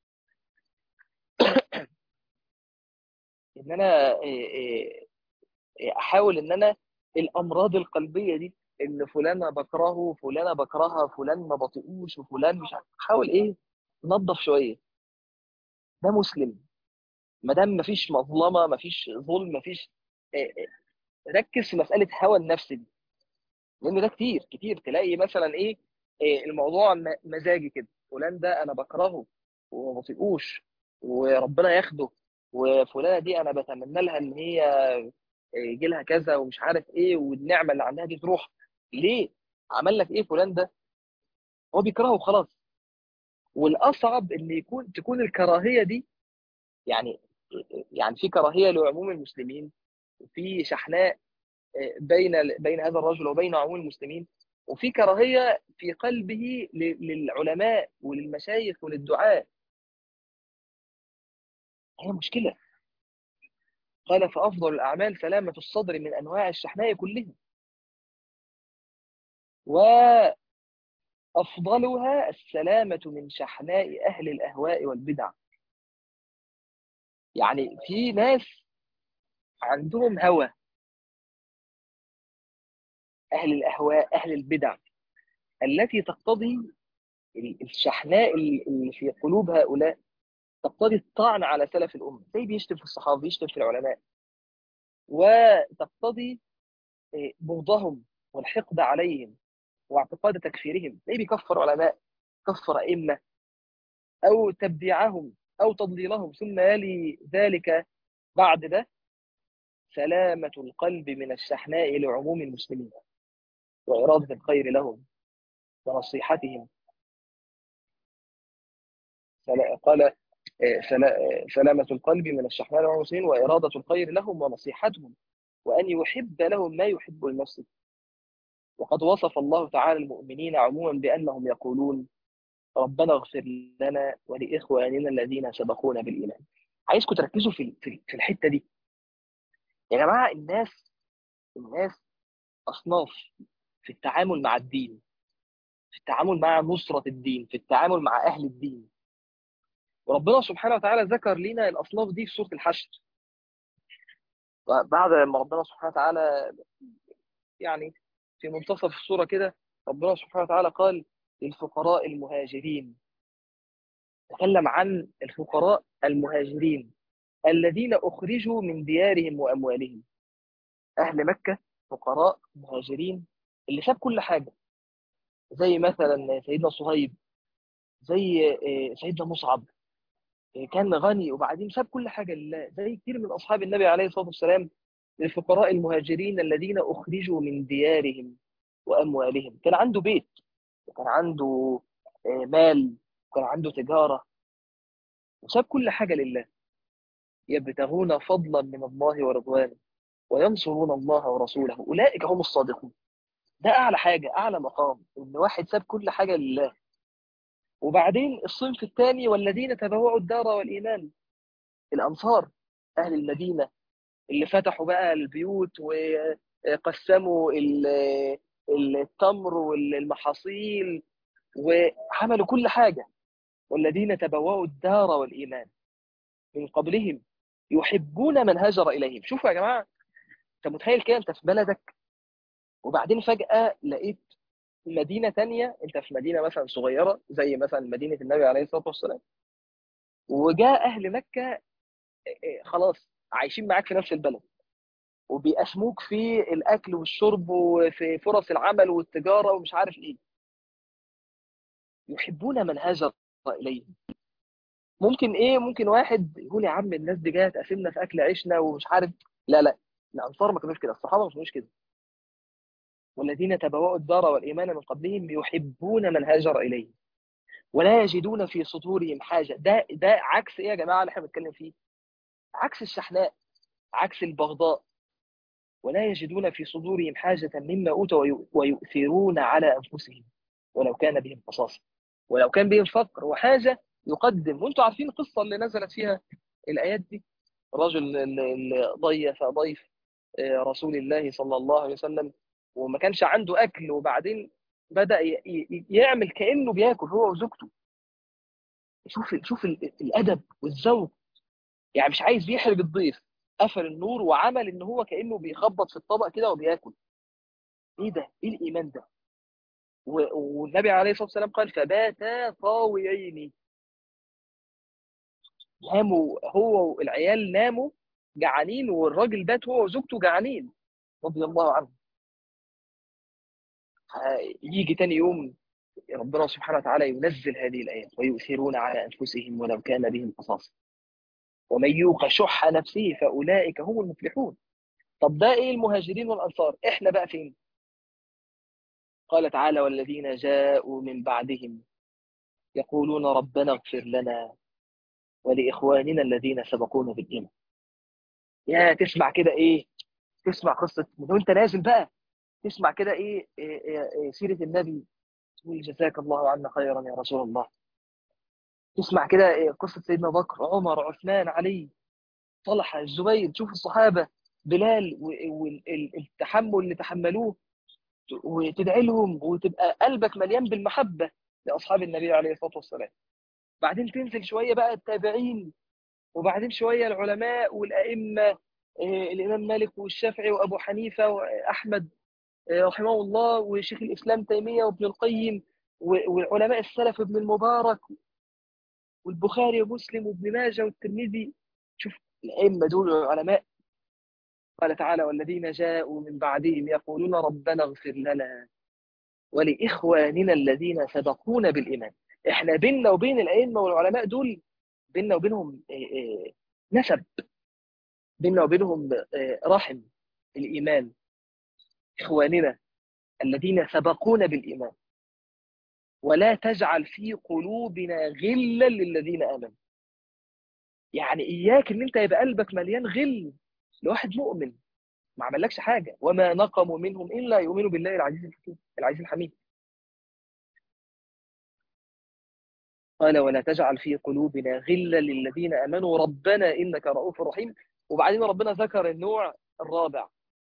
ان انا إيه إيه إيه احاول ان انا الامراض القلبيه دي، ان فلان بكرهه، فلانه بكرهها، فلان ما بطيقوش، وفلان مش عارف، حاول ايه تنظف شويه. ده مسلم، ما دام ما فيش مظلمه، ما فيش ظلم، ما فيش إيه إيه ركز في مساله هوى النفس دي، لان ده كتير كتير تلاقي مثلا ايه, إيه الموضوع م- مزاجي كده، فلان ده انا بكرهه وما بطيقوش وربنا ياخده، وفلانه دي انا بتمنى لها ان هي يجي لها كذا ومش عارف ايه، والنعمه اللي عندها دي تروح. ليه؟ عمل لك ايه فلان ده؟ هو بيكرهه وخلاص. والاصعب ان يكون تكون الكراهيه دي، يعني يعني في كراهيه لعموم المسلمين، وفي شحناء بين بين هذا الرجل وبين عموم المسلمين، وفي كراهية في قلبه ل- للعلماء وللمشايخ وللدعاة. هي مشكلة. قال فأفضل الأعمال سلامة الصدر من أنواع الشحناء كلها، وأفضلها السلامة من شحناء أهل الأهواء والبدع. يعني في ناس عندهم هوى، أهل الأهواء أهل البدع، التي تقتضي الشحناء اللي في قلوب هؤلاء، تقتضي الطعن على سلف الأمة، زي بيشتم في الصحابة بيشتم في العلماء، وتقتضي بغضهم والحقد عليهم واعتقاد تكفيرهم، زي بيكفر علماء، كفر أئمة، أو تبديعهم أو تضليلهم. ثم يلي ذلك بعد ده سلامة القلب من الشحناء لعموم المسلمين، وإرادة الخير لهم ونصيحتهم. سلا- قال آه، سلا- آه، سلامة القلب من الشحناء لعموم المسلمين وإرادة الخير لهم ونصيحتهم، وأن يحب لهم ما يحب لنفسه. وقد وصف الله تعالى المؤمنين عموما بأنهم يقولون ربنا اغفر لنا ولإخواننا الذين سبقونا بالإيمان. عايزكم تركزوا في في في الحتة دي يا جماعة. الناس الناس أصناف في التعامل مع الدين، في التعامل مع نصرة الدين، في التعامل مع أهل الدين. وربنا سبحانه وتعالى ذكر لنا الأصناف دي في سورة الحشر. بعد ما ربنا سبحانه وتعالى يعني في منتصف السورة كده، ربنا سبحانه وتعالى قال للفقراء المهاجرين، تكلم عن الفقراء المهاجرين الذين أخرجوا من ديارهم وأموالهم. أهل مكة فقراء مهاجرين اللي ساب كل حاجة، زي مثلا سيدنا صهيب، زي آه، سيدنا مصعب، آه، كان غني وبعدين ساب كل حاجة لله، زي كتير من أصحاب النبي عليه الصلاة والسلام. للفقراء المهاجرين الذين أخرجوا من ديارهم وأموالهم، كان عنده بيت وكان عنده آه، مال وكان عنده تجارة، وساب كل حاجة لله، يبتغون فضلا من الله ورضوانه وينصرون الله ورسوله أولئك هم الصادقون. ده أعلى حاجة، أعلى مقام، إن واحد ساب كل حاجة لله. وبعدين الصنف الثاني والذين تبوأوا الدار والإيمان، الأنصار، أهل المدينة، اللي فتحوا بقى البيوت وقسموا ال- التمر والمحاصيل وعملوا كل حاجة. والذين تبوأوا الدار والإيمان من قبلهم يحبون من هاجر إليهم. شوفوا يا جماعة، أنت متخيل كده أنت في بلدك وبعدين فجأة لقيت مدينة تانية، أنت في مدينة مثلا صغيرة زي مثلا مدينة النبي عليه الصلاة والسلام، وجاء أهل مكة إيه، خلاص عايشين معاك في نفس البلد، وبيقسموك في الأكل والشرب وفي فرص العمل والتجارة ومش عارف إيه. يحبون من هاجر إليهم. ممكن إيه، ممكن واحد يقول يا عم الناس دي جايه تقسمنا في أكل عيشنا ومش عارف. لا لا، الأنصار ما كانوش كده، الصحابة ما كانوش كده. والذين تبوأوا الدار والإيمان من قبلهم يحبون من هاجر إليهم ولا يجدون في صدورهم حاجة. ده ده عكس إيه يا جماعة اللي احنا بنتكلم فيه؟ عكس الشحناء، عكس البغضاء. ولا يجدون في صدورهم حاجة مما أوتوا ويؤ- ويؤثرون على أنفسهم ولو كان بهم خصاصة، ولو كان بهم فقر وحاجة يقدم. وانتم عارفين القصة اللي نزلت فيها الآيات دي، الرجل اللي اللي ضيف ضيف آه، رسول الله صلى الله عليه وسلم وما كانش عنده أكل، وبعدين بدأ ي- ي- يعمل كأنه بياكل هو وزوجته. شوف شوف ال- الأدب والذوق. يعني مش عايز يحرج الضيف، قفل النور وعمل ان هو كأنه بيخبط في الطبق كده وبياكل. ايه ده؟ ايه الايمان ده؟ و- والنبي عليه الصلاه والسلام قال فباتا طاوعين. ناموا هو والعيال، ناموا جعانين، والراجل بات هو وزوجته جعانين رضي الله عنه. يجي تاني يوم ربنا سبحانه وتعالى ينزل هذه الآيات ويؤثرون على أنفسهم ولو كان بهم خصاصة ومن يوق شح نفسه فأولئك هم المفلحون. طب ده إيه المهاجرين والأنصار؟ إحنا بقى فين؟ قال تعالى والذين جاءوا من بعدهم يقولون ربنا اغفر لنا ولإخواننا الذين سبقونا بالإيمان. يا تسمع كده إيه؟ تسمع قصه من وانت نازل بقى، تسمع كده ايه, إيه, إيه, إيه سيره النبي، تقول جزاك الله عنا خيرا يا رسول الله. تسمع كده إيه قصه سيدنا بكر، عمر، عثمان، علي، طلحه، الزبير، تشوف الصحابه، بلال والتحمل اللي تحملوه، وتدعي لهم وتبقى قلبك مليان بالمحبه لاصحاب النبي عليه الصلاه والسلام. بعدين تنزل شويه بقى التابعين، وبعدين شويه العلماء والائمه، آه، الامام مالك والشافعي وابو حنيفه واحمد آه، رحمه الله، وشيخ الاسلام تيميه وابن القيم، و- وعلماء السلف ابن المبارك والبخاري ومسلم وابن ماجه والترمذي. شوف الائمه دول علماء. قال تعالى: والذين جاءوا من بعدهم يقولون ربنا اغفر لنا ولاخواننا الذين سبقونا بالايمان. احنا بيننا وبين الائمه والعلماء دول، بيننا وبينهم آه، آه، نسب، بيننا وبينهم آه، رحم الايمان. اخواننا الذين سبقونا بالايمان، ولا تجعل في قلوبنا غلا للذين امنوا. يعني اياك ان انت يبقى قلبك مليان غل لواحد مؤمن ما عملكش حاجه. وما نقموا منهم الا يؤمنوا بالله العزيز الحكيم العزيز الحميد. قال: ولا تجعل في قلوبنا غلا للذين امنوا ربنا انك رؤوف رحيم. وبعدين ربنا ذكر النوع الرابع،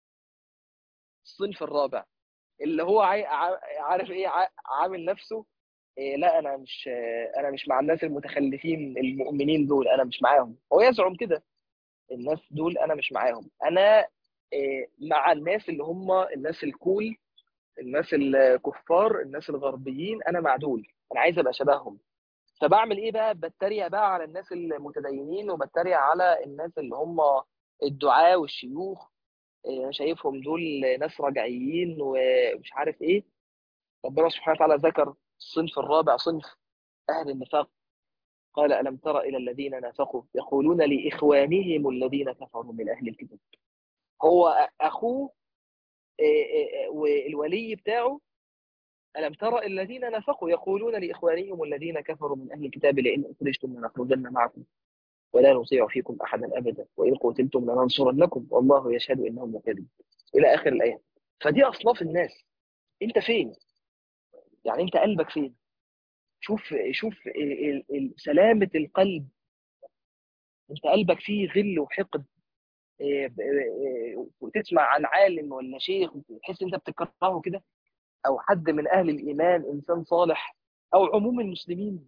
الصنف الرابع، اللي هو عاي- ع- عارف ايه، ع- عامل نفسه إيه، لا انا مش انا مش مع الناس المتخلفين المؤمنين دول، انا مش معاهم. هو يزعم كده، الناس دول انا مش معاهم، انا إيه، مع الناس اللي هم الناس الكول، الناس الكفار، الناس الغربيين، انا مع دول، انا عايز ابقى شبههم. فبعمل ايه بقى؟ بتريق بقى على الناس المتدينين، وبتريق على الناس اللي هم الدعاة والشيوخ، إيه، شايفهم دول ناس رجعيين ومش عارف ايه. ربنا سبحانه وتعالى ذكر الصنف الرابع، صنف اهل النفاق. قال: ألم تر إلى الذين نافقوا يقولون لإخوانهم الذين كفروا من أهل الكتاب. هو أخوه إيه، إيه، والولي بتاعه. ألم تر إلى الذين نافقوا يقولون لإخوانهم الذين كفروا من أهل الكتاب لئن أخرجتم لنخرجن معكم ولا نطيع فيكم أحدا أبدا وإن قتلتم لننصرنكم والله يشهد إنهم لكاذبون، إلى آخر الآية. فدي أصناف الناس. أنت فين؟ يعني أنت قلبك فين؟ شوف شوف ال- ال- سلامة القلب. أنت قلبك فيه غل وحقد، إيه، ب- إيه، وتسمع عن عالم ولا شيخ تحس انت بتكرهه كده، او حد من اهل الايمان انسان صالح، او عموم المسلمين،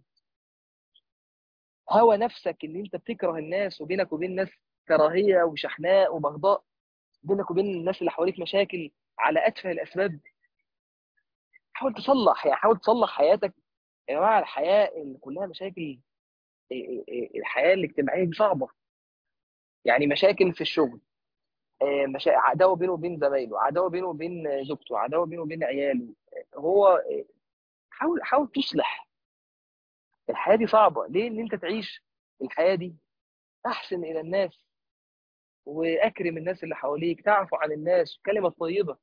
هوى نفسك ان انت بتكره الناس، وبينك وبين الناس كراهيه وشحناء وبغضاء، بينك وبين الناس اللي حواليك مشاكل على اتفه الاسباب. حاول تصلح، يعني حاول تصلح حياتك. يا جماعه الحياه اللي كلها مشاكل، إيه، إيه، إيه، الحياه الاجتماعيه دي صعبه. يعني مشاكل في الشغل، آه، مشا... عداوه بينه وبين زمايله، عداوه بينه وبين زوجته، عداوه بينه وبين عياله. هو آه، حاول حاول تصلح. الحياه دي صعبه ليه؟ ان انت تعيش الحياه دي. احسن الى الناس، واكرم الناس اللي حواليك، تعفو عن الناس، كلمه طيبه.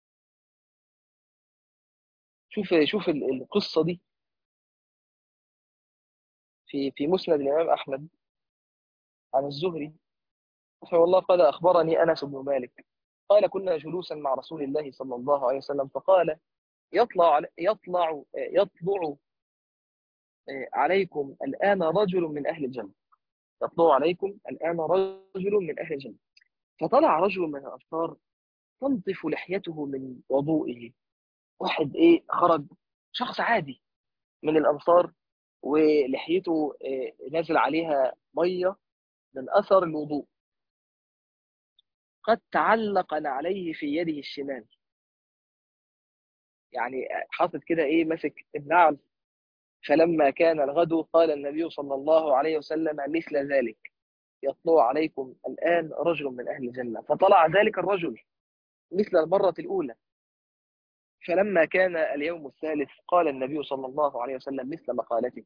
شوف شوف ال- القصه دي في في مسند الامام احمد عن الزهري رحمه الله. قال: اخبرني انس بن مالك قال: كنا جلوسا مع رسول الله صلى الله عليه وسلم فقال: يطلع علي- يطلع آه، يطلع آه، عليكم الان رجل من اهل الجنه. يطلع عليكم الآن رجل من أهل الجنة. فطلع رجل من الأنصار تنطف لحيته من وضوئه. واحد إيه خرج، شخص عادي من الأنصار، ولحيته إيه نازل عليها مية من أثر الوضوء. قد تعلق عليه في يده الشمال، يعني حاطط كده إيه ماسك النعل. فلما كان الغد قال النبي صلى الله عليه وسلم مثل ذلك: يطلع عليكم الآن رجل من أهل الجنة. فطلع ذلك الرجل مثل المرة الأولى. فلما كان اليوم الثالث قال النبي صلى الله عليه وسلم مثل مقالته.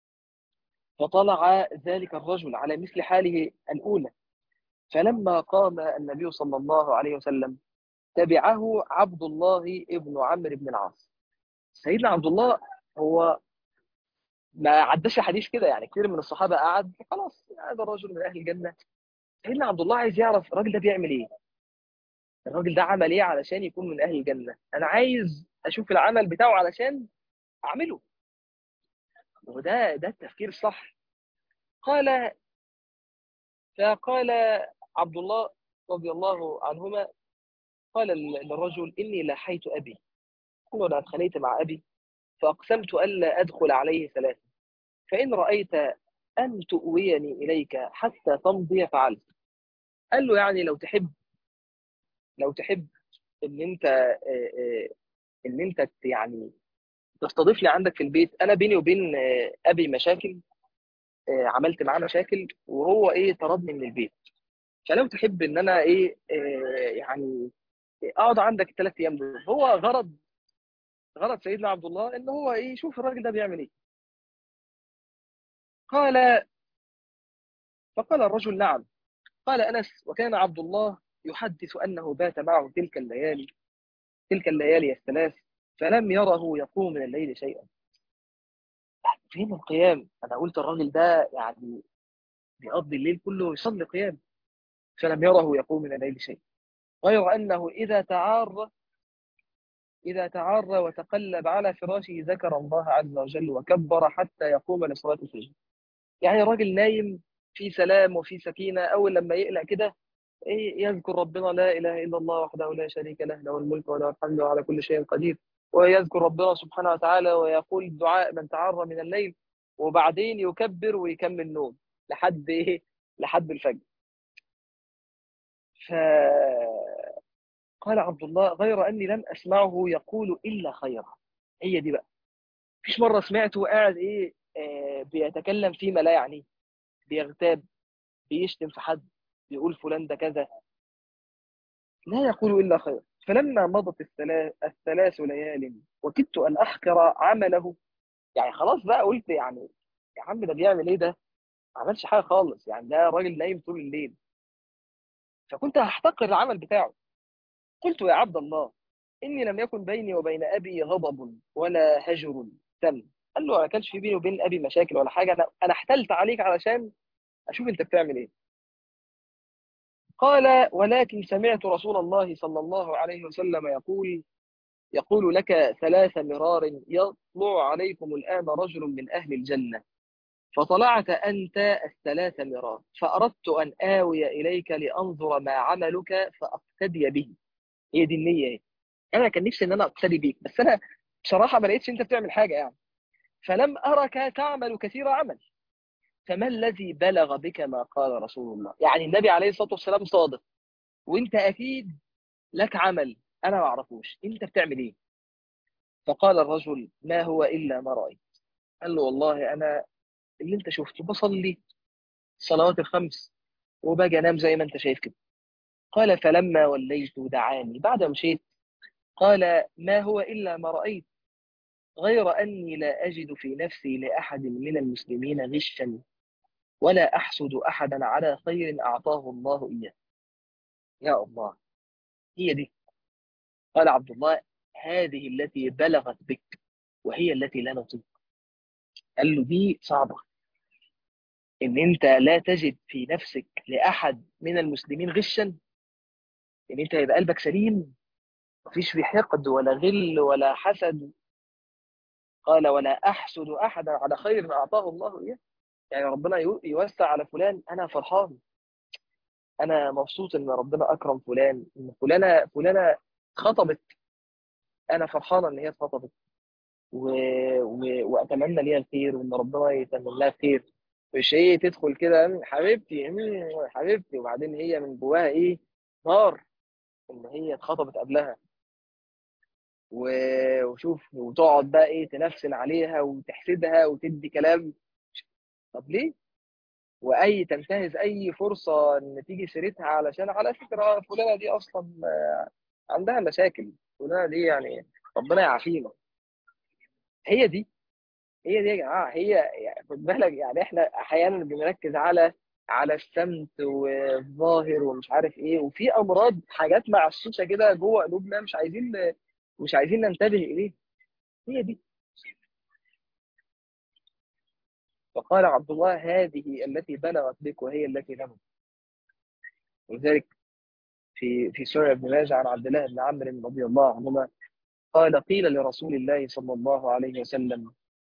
فطلع ذلك الرجل على مثل حاله الأولى. فلما قام النبي صلى الله عليه وسلم تبعه عبد الله ابن عمرو بن العاص. سيدنا عبد الله هو ما عداش حديث كده، يعني كتير من الصحابة قعد خلاص هذا الرجل من أهل الجنة. سيدنا عبد الله عايز يعرف الراجل ده بيعمل إيه. الراجل ده عمل ايه علشان يكون من اهل الجنه؟ انا عايز اشوف العمل بتاعه علشان اعمله. وده ده التفكير الصح. قال فقال عبد الله رضي الله عنهما، قال للرجل: اني لاحيت ابي، وانا اتخانقت مع ابي، فاقسمت الا ادخل عليه ثلاثه، فان رايت ان تؤويني اليك حتى تمضي فعلت. قال له: يعني لو تحب، لو تحب ان انت آه، آه، ان انت ت- يعني تستضيفني عندك في البيت. انا بيني وبين آه، ابي مشاكل، آه، عملت معاه مشاكل وهو ايه طردني من البيت. فلو تحب ان انا ايه آه، يعني اقعد عندك الثلاث ايام دول. هو غرض غرض سيدنا عبد الله ان هو ايه يشوف الراجل ده بيعمل ايه. قال فقال الرجل: نعم. قال انس: وكان عبد الله يحدث انه بات معه تلك الليالي تلك الليالي الثلاث، فلم يره يقوم من الليل شيئا. فين القيام؟ انا قلت الراجل ده يعني بيقضي الليل كله يصلي قيام. فلم يره يقوم من الليل شيئا، غير انه اذا تعار اذا تعار وتقلب على فراشه ذكر الله عز وجل وكبر حتى يقوم لصلاه الفجر. يعني الراجل نايم في سلام وفي سكينه، اول لما يقلق كده إيه يذكر ربنا: لا اله الا الله وحده لا شريك له، له الملك وله الحمد وعلى كل شيء قدير. ويذكر ربنا سبحانه وتعالى ويقول دعاء من تعرى من الليل، وبعدين يكبر ويكمل نوم لحد ايه لحد الفجر. فقال عبد الله: غير اني لم اسمعه يقول الا خيرا. هي دي بقى، مفيش مره سمعته قاعد ايه آه بيتكلم فيما لا يعنيه، بيغتاب، بيشتم في حد، بيقول فلان ده كذا، لا يقول إلا خير. فلما مضت الثلاث, الثلاث ليال وكدت أن أحقر عمله، يعني خلاص بقى قلت يعني يا عم ده بيعمل إيه ده؟ ما عملش حاجة خالص، يعني ده راجل نايم طول الليل. فكنت هحتقر العمل بتاعه. قلت: يا عبد الله، إني لم يكن بيني وبين أبي غضب ولا هجر تم. قال له: ما كانش في بيني وبين أبي مشاكل ولا حاجة، أنا أنا احتلت عليك علشان أشوف أنت بتعمل إيه. قال: ولكن سمعت رسول الله صلى الله عليه وسلم يقول يقول لك ثلاث مرار: يطلع عليكم الآن رجل من أهل الجنة، فطلعت أنت الثلاث مرار، فأردت أن آوي إليك لأنظر ما عملك فأقتدي به. هي دي النية ايه. أنا كان نفسي إن أنا أقتدي بيك، بس أنا بصراحة ما لقيتش أنت بتعمل حاجة يعني، فلم أرك تعمل كثير عمل، فما الذي بلغ بك ما قال رسول الله؟ يعني النبي عليه الصلاة والسلام صادق، وأنت أكيد لك عمل أنا ما أعرفوش، أنت بتعمل إيه؟ فقال الرجل: ما هو إلا ما رأيت. قال له: والله انا اللي انت شفته، بصلي الصلوات الخمس وباجي انام زي ما انت شايف كده. قال: فلما وليت دعاني بعد ما مشيت، قال: ما هو الا ما رايت، غير اني لا اجد في نفسي لاحد من المسلمين غشا، ولا احسد احدا على خير اعطاه الله اياه. يا الله، هي دي. قال عبد الله: هذه التي بلغت بك، وهي التي لا نطيق. قال له: دي صعبه، ان انت لا تجد في نفسك لاحد من المسلمين غشا، ان انت يبقى قلبك سليم، مفيش فيه حقد ولا غل ولا حسد. قال: ولا احسد احدا على خير اعطاه الله اياه. يعني ربنا يو- يوسع على فلان، انا فرحان، انا مبسوط ان ربنا اكرم فلان، ان فلانه فلانه خطبت، انا فرحانه ان هي اتخطبت، و... و... واتمنى ليها الخير وان ربنا يتمنى لها الخير. مش هي تدخل كده: "أم حبيبتي أم حبيبتي"، وبعدين هي من جواها ايه نار، ان هي اتخطبت قبلها، و- وشوف وتقعد بقى ايه تنفسن عليها وتحسدها وتدي كلام. طب ليه؟ واي تنتهز اي فرصه ان تيجي سيرتها، علشان على فكره فلانه دي اصلا عندها مشاكل، فلانه دي يعني ربنا يعافينا. هي دي هي دي يا جماعه، هي يعني خد بالك، يعني احنا احيانا بنركز على على السمت والظاهر ومش عارف ايه، وفي امراض حاجات معشوشه كده جوه قلوبنا مش عايزين مش عايزين ننتبه اليه. هي دي. فقال عبد الله: هذه التي بلغت بك وهي التي لم. ولذلك في في سورة ابن ماجه عن عبد الله بن عمرو رضي الله عنهما قال قيل لرسول الله صلى الله عليه وسلم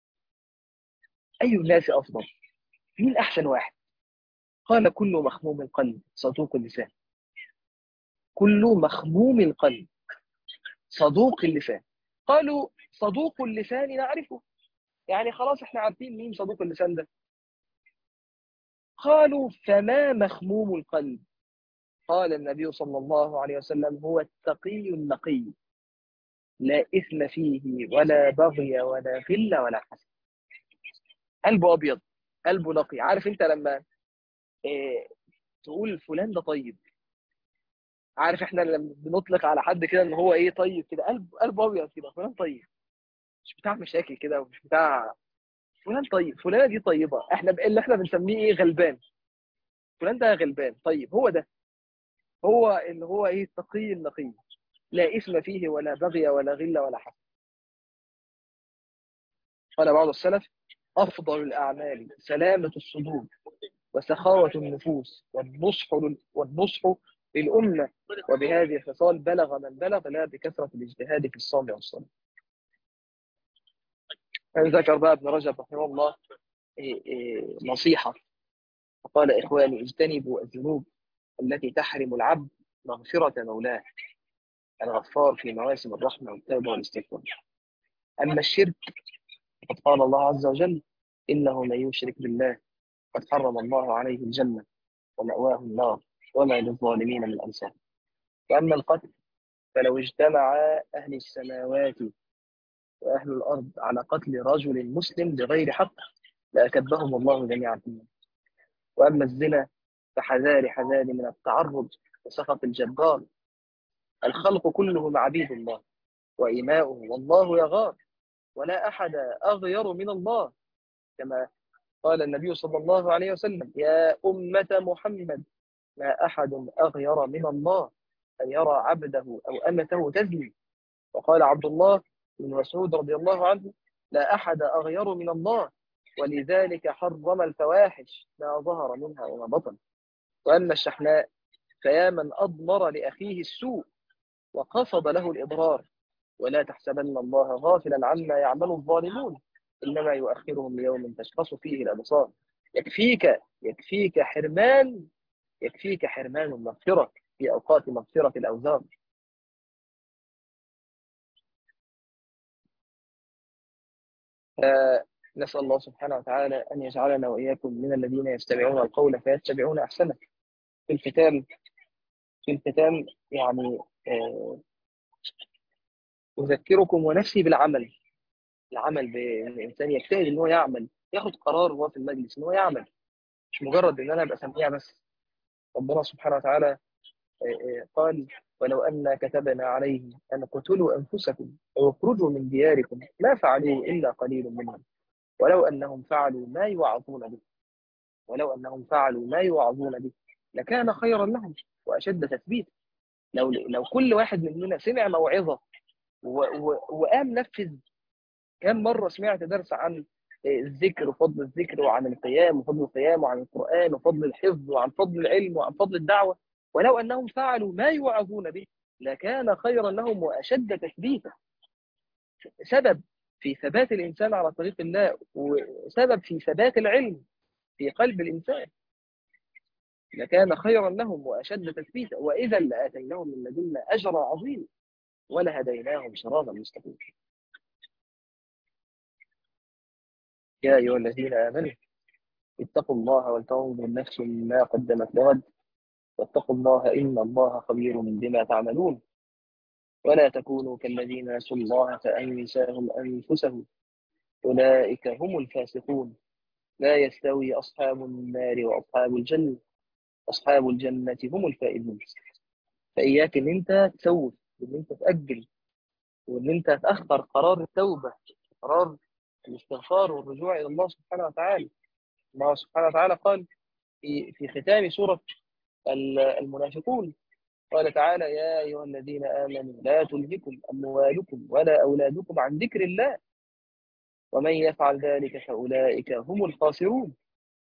أي الناس أفضل؟ مين أحسن واحد؟ قال كل مخموم القلب صدوق اللسان. كل مخموم القلب صدوق اللسان. قالوا صدوق اللسان نعرفه، يعني خلاص احنا عارفين مين صدوق اللسان ده. قالوا فما مخموم القلب؟ قال النبي صلى الله عليه وسلم هو التقي النقي، لا إثم فيه ولا بغي ولا غل ولا حسد. قلبه أبيض، قلبه نقي. عارف انت لما إيه تقول فلان ده طيب، عارف احنا لما بنطلق على حد كده ان هو ايه طيب كده، قلب قلبه ابيض كده، فلان طيب، مش بتاع مشاكل كده ومش بتاع. فلان طيب، فلانه دي طيبه، احنا ب- اللي احنا بنسميه ايه غلبان. فلان ده غلبان طيب، هو ده هو اللي هو ايه التقي النقي، لا اثم فيه ولا بغي ولا غل ولا حسد. قال بعض السلف افضل الاعمال سلامه الصدور وسخاوه النفوس والنصح لل- والنصح للامه، وبهذه الخصال بلغ من بلغ، لا بكثره الاجتهاد في الصوم والصلاه. ذكر بقى ابن رجب رحمه الله إيه إيه نصيحه، فقال إخواني اجتنبوا الذنوب التي تحرم العبد مغفرة مولاه الغفار في مواسم الرحمة والتوبة والاستغفار. أما الشرك فقد قال الله عز وجل إنه من يشرك بالله قد حرم الله عليه الجنة ومأواه النار وما للظالمين من أنصار. وأما القتل فلو اجتمع أهل السماوات وأهل الأرض على قتل رجل مسلم بغير حق لأكبهم الله جميعا في النار. وأما الزنا فحذار حذار من التعرض وسخط الجبار. الخلق كلهم عبيد الله وإماؤه والله يغار، ولا أحد أغير من الله، كما قال النبي صلى الله عليه وسلم يا أمة محمد ما أحد أغير من الله أن يرى عبده أو أمته تزني. وقال عبد الله بن مسعود رضي الله عنه لا أحد أغير من الله ولذلك حرم الفواحش ما ظهر منها وما بطن. وأما الشحناء فيا من أضمر لأخيه السوء وقصد له الإضرار، ولا تحسبن الله غافلا عما يعمل الظالمون إنما يؤخرهم ليوم تشخص فيه الأبصار. يكفيك يكفيك حرمان يكفيك حرمان المغفرة في أوقات مغفرة الأوزار. فنسأل الله سبحانه وتعالى أن يجعلنا وإياكم من الذين يستمعون القول فيتبعون أحسنه. في الختام في الختام يعني آه، أذكركم ونفسي بالعمل. العمل بأن الإنسان يجتهد إن هو يعمل، ياخد قرار وهو في المجلس إن هو يعمل، مش مجرد إن أنا أبقى سميع بس. ربنا سبحانه وتعالى آه، آه، قال ولو أن كتبنا عليه أن اقتلوا أنفسكم أو اخرجوا من دياركم ما فعلوه إلا قليل منهم ولو أنهم فعلوا ما يوعظون به ولو أنهم فعلوا ما يوعظون به لكان خيرا لهم وأشد تثبيتا. لو لو كل واحد مننا سمع موعظة و- و- وقام نفذ. كم مرة سمعت درس عن الذكر وفضل الذكر وعن القيام وفضل القيام وعن القرآن وفضل الحفظ وعن فضل العلم وعن فضل الدعوة، ولو أنهم فعلوا ما يوعظون به لكان خيرا لهم وأشد تثبيتا. سبب في ثبات الإنسان على طريق الله، وسبب في ثبات العلم في قلب الإنسان. لكان خيرا لهم وأشد تثبيتا وإذا لآتيناهم من لدنا أجرا عظيما ولهديناهم صراطا مستقيما. يا أيها الذين آمنوا اتقوا الله ولتنظر نفس ما قدمت لغد واتقوا الله إن الله خبير بما تعملون ولا تكونوا كالذين نسوا الله فأنساهم أنفسهم أولئك هم الفاسقون. لا يستوي أصحاب النار وأصحاب الجنة أصحاب الجنة هم الفائزون. فإياك إن أنت تسوف وإن أنت تأجل وإن أنت تأخر قرار التوبة، قرار الاستغفار والرجوع إلى الله سبحانه وتعالى. الله سبحانه وتعالى قال في في ختام سورة المنافقون قال تعالى يا أيها الذين آمنوا لا تلهكم أموالكم ولا أولادكم عن ذكر الله ومن يفعل ذلك فأولئك هم الخاسرون.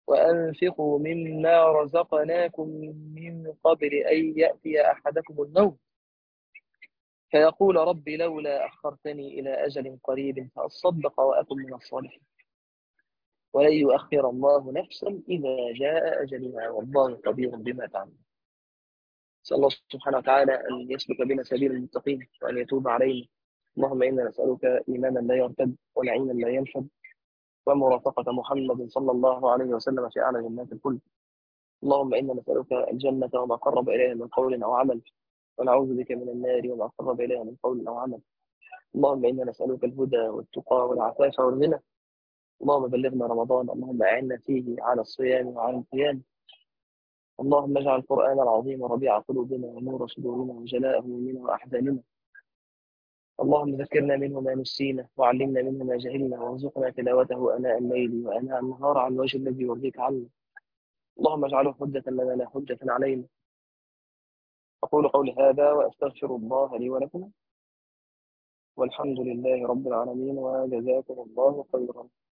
وأنفقوا مما رزقناكم من قبل أن يأتي أحدكم الموت فيقول رب لولا أخرتني إلى أجل قريب فأصدق وأكن من الصالحين ولن يؤخر الله نفسا إذا جاء أجلها والله خبير بما تعمل. نسأل الله سبحانه وتعالى أن يسلك بنا سبيل المتقين وأن يتوب علينا. اللهم إنا نسألك إيمانا لا يرتد ونعيما لا ينفد ومرافقة محمد صلى الله عليه وسلم في أعلى جنات الخلد. اللهم إنا نسألك الجنة وما قرب إليها من قول أو عمل ونعوذ بك من النار وما قرب إليها من قول أو عمل. اللهم إنا نسألك الهدى والتقى والعفاف والغنى. اللهم بلغنا رمضان. اللهم أعنا فيه على الصيام وعلى القيام. اللهم اجعل القرآن العظيم ربيع قلوبنا ونور صدورنا وجلاء همومنا وأحزاننا. اللهم ذكرنا منه ما نسينا وعلمنا منه ما جهلنا وارزقنا تلاوته آناء الليل وآناء النهار على الوجه الذي يرضيك عنا. اللهم اجعله حجة لنا لا حجة علينا. أقول قولي هذا وأستغفر الله لي ولكم والحمد لله رب العالمين وجزاكم الله خيرا.